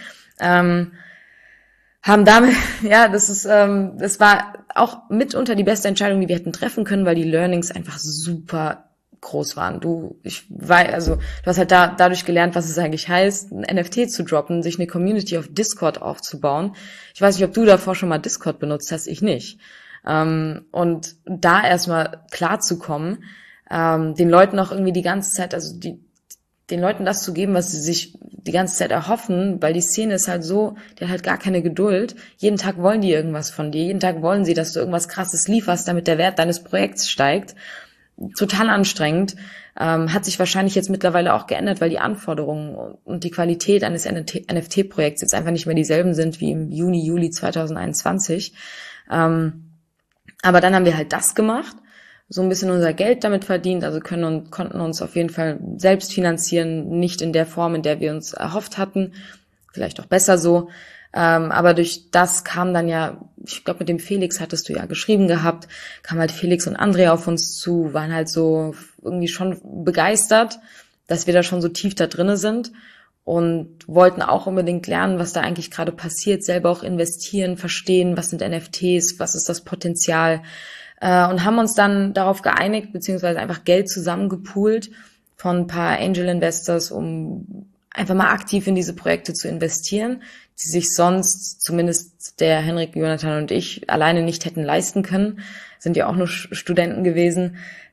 Haben damit, ja, das war auch mitunter die beste Entscheidung, die wir hätten treffen können, weil die Learnings einfach super groß waren. Du hast halt dadurch gelernt, was es eigentlich heißt, ein NFT zu droppen, sich eine Community auf Discord aufzubauen. Ich weiß nicht, ob du davor schon mal Discord benutzt hast, ich nicht. Und da erstmal klarzukommen, den Leuten auch irgendwie die ganze Zeit, den Leuten das zu geben, was sie sich die ganze Zeit erhoffen, weil die Szene ist halt so, die hat halt gar keine Geduld. Jeden Tag wollen die irgendwas von dir. Jeden Tag wollen sie, dass du irgendwas Krasses lieferst, damit der Wert deines Projekts steigt. Total anstrengend. Hat sich wahrscheinlich jetzt mittlerweile auch geändert, weil die Anforderungen und die Qualität eines NFT-Projekts jetzt einfach nicht mehr dieselben sind wie im Juni, Juli 2021. Aber dann haben wir halt das gemacht, so ein bisschen unser Geld damit verdient, also konnten uns auf jeden Fall selbst finanzieren, nicht in der Form, in der wir uns erhofft hatten, vielleicht auch besser so, aber durch das kam dann ja, ich glaube mit dem Felix hattest du ja geschrieben gehabt, kam halt Felix und Andrea auf uns zu, waren halt so irgendwie schon begeistert, dass wir da schon so tief da drinne sind und wollten auch unbedingt lernen, was da eigentlich gerade passiert, selber auch investieren, verstehen, was sind NFTs, was ist das Potenzial, und haben uns dann darauf geeinigt, beziehungsweise einfach Geld zusammengepoolt von ein paar Angel Investors, um einfach mal aktiv in diese Projekte zu investieren, die sich sonst zumindest der Henrik, Jonathan und ich alleine nicht hätten leisten können. Sind ja auch nur Studenten gewesen.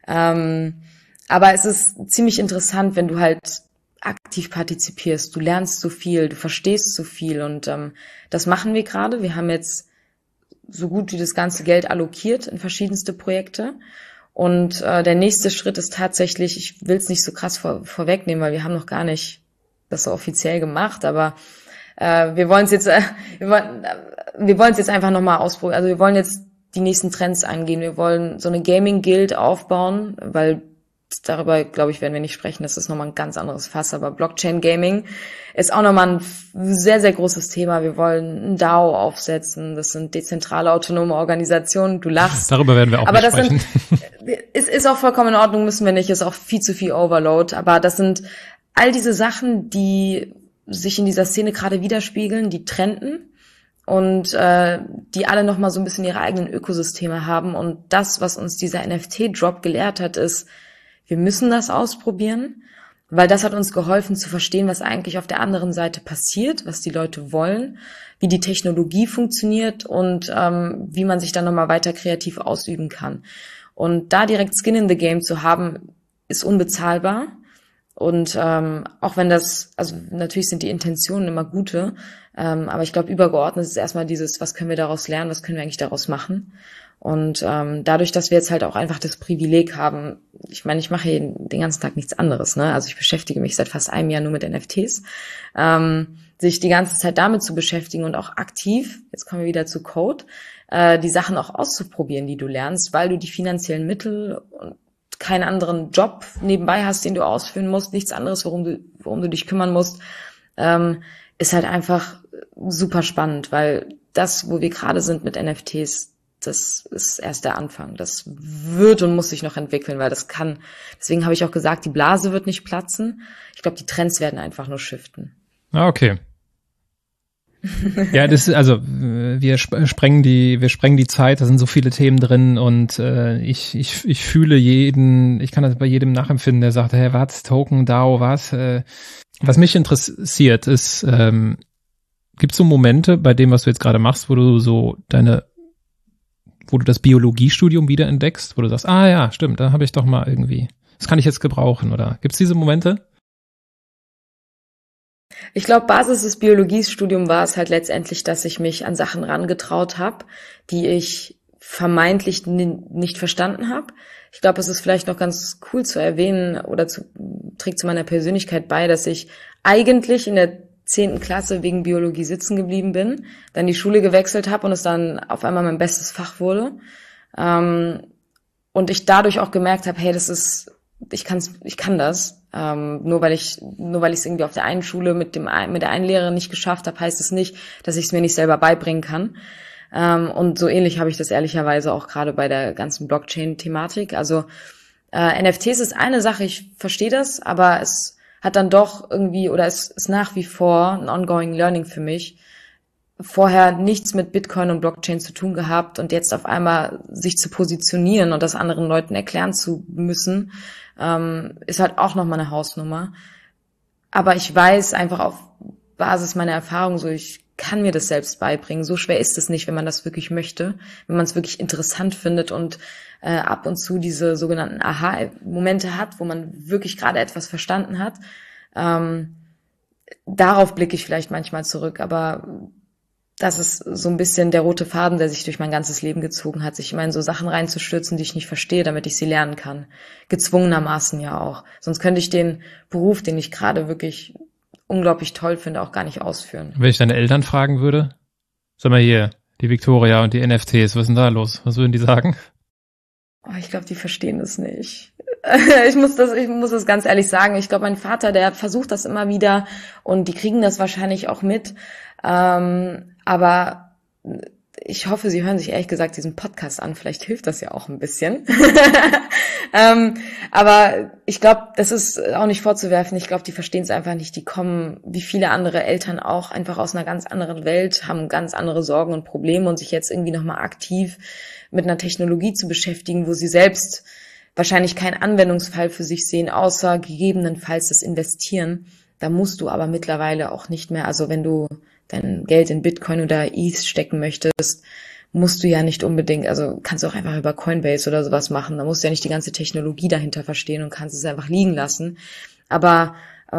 Aber es ist ziemlich interessant, wenn du halt aktiv partizipierst. Du lernst so viel, du verstehst so viel und das machen wir gerade. Wir haben jetzt so gut wie das ganze Geld allokiert in verschiedenste Projekte. Und der nächste Schritt ist tatsächlich, ich will es nicht so krass vorwegnehmen, weil wir haben noch gar nicht das so offiziell gemacht, aber wir wollen es jetzt einfach nochmal ausprobieren. Also wir wollen jetzt die nächsten Trends angehen. Wir wollen so eine Gaming Guild aufbauen, weil darüber, glaube ich, werden wir nicht sprechen. Das ist nochmal ein ganz anderes Fass. Aber Blockchain Gaming ist auch nochmal ein sehr, sehr großes Thema. Wir wollen ein DAO aufsetzen. Das sind dezentrale autonome Organisationen. Du lachst. Darüber werden wir auch nicht sprechen. Es ist auch vollkommen in Ordnung, müssen wir nicht. Ist auch viel zu viel Overload. Aber das sind all diese Sachen, die sich in dieser Szene gerade widerspiegeln, die trenden und die alle nochmal so ein bisschen ihre eigenen Ökosysteme haben. Und das, was uns dieser NFT-Drop gelehrt hat, ist, wir müssen das ausprobieren, weil das hat uns geholfen zu verstehen, was eigentlich auf der anderen Seite passiert, was die Leute wollen, wie die Technologie funktioniert und wie man sich dann nochmal weiter kreativ ausüben kann. Und da direkt Skin in the Game zu haben, ist unbezahlbar. Und auch wenn das, also natürlich sind die Intentionen immer gute, aber ich glaube, übergeordnet ist erstmal dieses, was können wir daraus lernen, was können wir eigentlich daraus machen. Und dadurch, dass wir jetzt halt auch einfach das Privileg haben, ich meine, ich mache hier den ganzen Tag nichts anderes, ne? Also ich beschäftige mich seit fast einem Jahr nur mit NFTs, sich die ganze Zeit damit zu beschäftigen und auch aktiv, jetzt kommen wir wieder zu Code, die Sachen auch auszuprobieren, die du lernst, weil du die finanziellen Mittel und keinen anderen Job nebenbei hast, den du ausführen musst, nichts anderes, worum du dich kümmern musst, ist halt einfach super spannend, weil das, wo wir gerade sind mit NFTs, das ist erst der Anfang. Das wird und muss sich noch entwickeln, weil das kann, deswegen habe ich auch gesagt, die Blase wird nicht platzen. Ich glaube, die Trends werden einfach nur shiften. Ah, okay. Ja, das ist, also wir sprengen die Zeit, da sind so viele Themen drin und ich fühle jeden, ich kann das bei jedem nachempfinden, der sagt, hey, was, Token, DAO, was? Was mich interessiert ist, gibt es so Momente bei dem, was du jetzt gerade machst, wo du das Biologiestudium wiederentdeckst, wo du sagst, ah ja, stimmt, da habe ich doch mal irgendwie, das kann ich jetzt gebrauchen, oder gibt's diese Momente? Ich glaube, Basis des Biologiestudiums war es halt letztendlich, dass ich mich an Sachen rangetraut habe, die ich vermeintlich nicht verstanden habe. Ich glaube, es ist vielleicht noch ganz cool zu erwähnen oder trägt zu meiner Persönlichkeit bei, dass ich eigentlich in der 10. Klasse wegen Biologie sitzen geblieben bin, dann die Schule gewechselt habe und es dann auf einmal mein bestes Fach wurde. Und ich dadurch auch gemerkt habe, hey, ich kann das. Nur weil ich es irgendwie auf der einen Schule mit der einen Lehrerin nicht geschafft habe, heißt es nicht, dass ich es mir nicht selber beibringen kann. Und so ähnlich habe ich das ehrlicherweise auch gerade bei der ganzen Blockchain-Thematik. Also NFTs ist eine Sache, ich verstehe das, aber es hat dann doch irgendwie, oder es ist nach wie vor ein ongoing Learning für mich, vorher nichts mit Bitcoin und Blockchain zu tun gehabt und jetzt auf einmal sich zu positionieren und das anderen Leuten erklären zu müssen, ist halt auch nochmal eine Hausnummer. Aber ich weiß einfach auf Basis meiner Erfahrung so, ich kann mir das selbst beibringen. So schwer ist es nicht, wenn man das wirklich möchte, wenn man es wirklich interessant findet und ab und zu diese sogenannten Aha-Momente hat, wo man wirklich gerade etwas verstanden hat. Darauf blicke ich vielleicht manchmal zurück, aber das ist so ein bisschen der rote Faden, der sich durch mein ganzes Leben gezogen hat, sich immer in so Sachen reinzustürzen, die ich nicht verstehe, damit ich sie lernen kann. Gezwungenermaßen ja auch. Sonst könnte ich den Beruf, den ich gerade wirklich unglaublich toll finde, auch gar nicht ausführen. Wenn ich deine Eltern fragen würde, sag mal hier, die Victoria und die NFTs, was ist denn da los? Was würden die sagen? Oh, ich glaube, die verstehen das nicht. Ich muss das ganz ehrlich sagen. Ich glaube, mein Vater, der versucht das immer wieder und die kriegen das wahrscheinlich auch mit. Aber ich hoffe, sie hören sich ehrlich gesagt diesen Podcast an. Vielleicht hilft das ja auch ein bisschen. Aber ich glaube, das ist auch nicht vorzuwerfen. Ich glaube, die verstehen es einfach nicht. Die kommen, wie viele andere Eltern auch, einfach aus einer ganz anderen Welt, haben ganz andere Sorgen und Probleme und sich jetzt irgendwie nochmal aktiv mit einer Technologie zu beschäftigen, wo sie selbst wahrscheinlich keinen Anwendungsfall für sich sehen, außer gegebenenfalls das Investieren. Da musst du aber mittlerweile auch nicht mehr, also wenn du dein Geld in Bitcoin oder ETH stecken möchtest, musst du ja nicht unbedingt, also kannst du auch einfach über Coinbase oder sowas machen. Da musst du ja nicht die ganze Technologie dahinter verstehen und kannst es einfach liegen lassen. Aber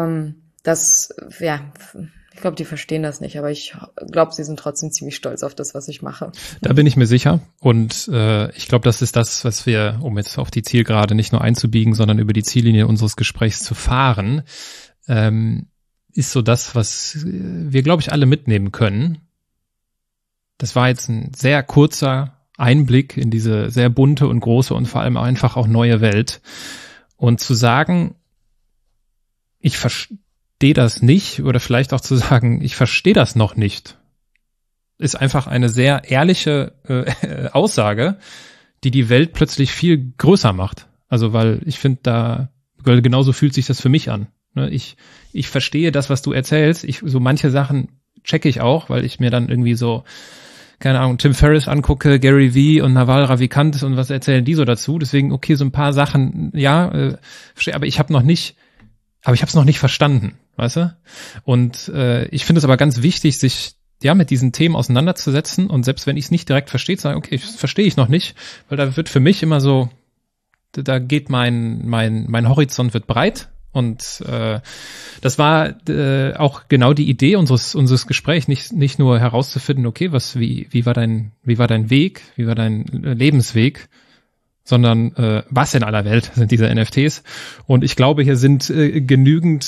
ich glaube, die verstehen das nicht, aber ich glaube, sie sind trotzdem ziemlich stolz auf das, was ich mache. Da bin ich mir sicher und ich glaube, das ist das, was wir, um jetzt auf die Zielgerade nicht nur einzubiegen, sondern über die Ziellinie unseres Gesprächs zu fahren, ist so das, was wir, glaube ich, alle mitnehmen können. Das war jetzt ein sehr kurzer Einblick in diese sehr bunte und große und vor allem einfach auch neue Welt. Und zu sagen, ich verstehe das nicht oder vielleicht auch zu sagen, ich verstehe das noch nicht, ist einfach eine sehr ehrliche Aussage, die Welt plötzlich viel größer macht. Also weil ich finde, genauso fühlt sich das für mich an. Ich verstehe das, was du erzählst. So manche Sachen checke ich auch, weil ich mir dann irgendwie so, keine Ahnung, Tim Ferriss angucke, Gary Vee und Naval Ravikant und was erzählen die so dazu. Deswegen, okay, so ein paar Sachen, verstehe, aber ich habe es noch nicht verstanden, weißt du? Und ich finde es aber ganz wichtig, sich mit diesen Themen auseinanderzusetzen und selbst wenn ich es nicht direkt verstehe, zu sagen, okay, das verstehe ich noch nicht, weil da wird für mich immer so, da geht mein Horizont wird breit. Und das war auch genau die Idee unseres Gesprächs, nicht nur herauszufinden, okay, wie war dein Weg, wie war dein Lebensweg, sondern was in aller Welt sind diese NFTs? Und ich glaube, hier sind genügend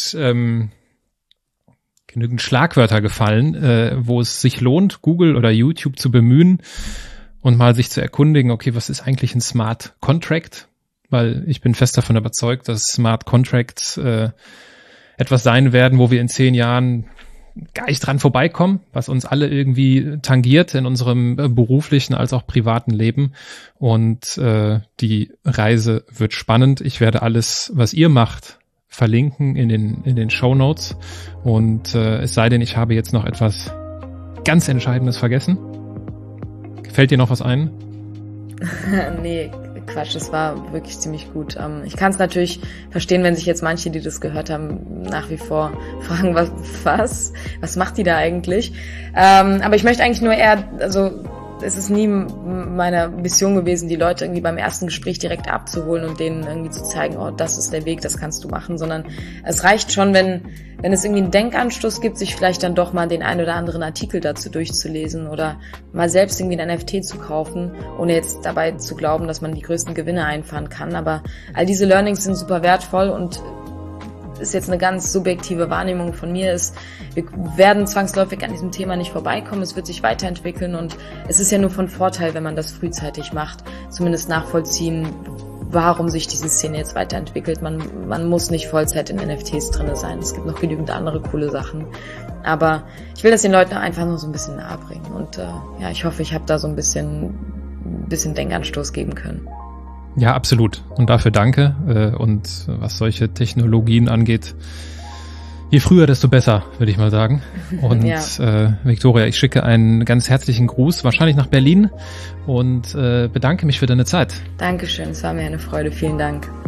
Schlagwörter gefallen, wo es sich lohnt, Google oder YouTube zu bemühen und mal sich zu erkundigen, okay, was ist eigentlich ein Smart Contract? Weil ich bin fest davon überzeugt, dass Smart Contracts etwas sein werden, wo wir in 10 Jahren gar nicht dran vorbeikommen, was uns alle irgendwie tangiert in unserem beruflichen als auch privaten Leben. Und die Reise wird spannend. Ich werde alles, was ihr macht, verlinken in den Shownotes. Und es sei denn, ich habe jetzt noch etwas ganz Entscheidendes vergessen. Fällt dir noch was ein? Nee, Quatsch, das war wirklich ziemlich gut. Ich kann es natürlich verstehen, wenn sich jetzt manche, die das gehört haben, nach wie vor fragen, was macht die da eigentlich? Aber ich möchte eigentlich nur es ist nie meine Mission gewesen, die Leute irgendwie beim ersten Gespräch direkt abzuholen und denen irgendwie zu zeigen, oh, das ist der Weg, das kannst du machen, sondern es reicht schon, wenn es irgendwie einen Denkanstoß gibt, sich vielleicht dann doch mal den ein oder anderen Artikel dazu durchzulesen oder mal selbst irgendwie ein NFT zu kaufen, ohne jetzt dabei zu glauben, dass man die größten Gewinne einfahren kann. Aber all diese Learnings sind super wertvoll und ist jetzt eine ganz subjektive Wahrnehmung von mir, wir werden zwangsläufig an diesem Thema nicht vorbeikommen, es wird sich weiterentwickeln und es ist ja nur von Vorteil, wenn man das frühzeitig macht, zumindest nachvollziehen, warum sich diese Szene jetzt weiterentwickelt. Man muss nicht Vollzeit in NFTs drinne sein, es gibt noch genügend andere coole Sachen, aber ich will das den Leuten einfach nur so ein bisschen nahe bringen und ich hoffe, ich habe da so ein bisschen Denkanstoß geben können. Ja, absolut. Und dafür danke. Und was solche Technologien angeht, je früher, desto besser, würde ich mal sagen. Und Viktoria, ich schicke einen ganz herzlichen Gruß, wahrscheinlich nach Berlin und bedanke mich für deine Zeit. Dankeschön, es war mir eine Freude. Vielen Dank.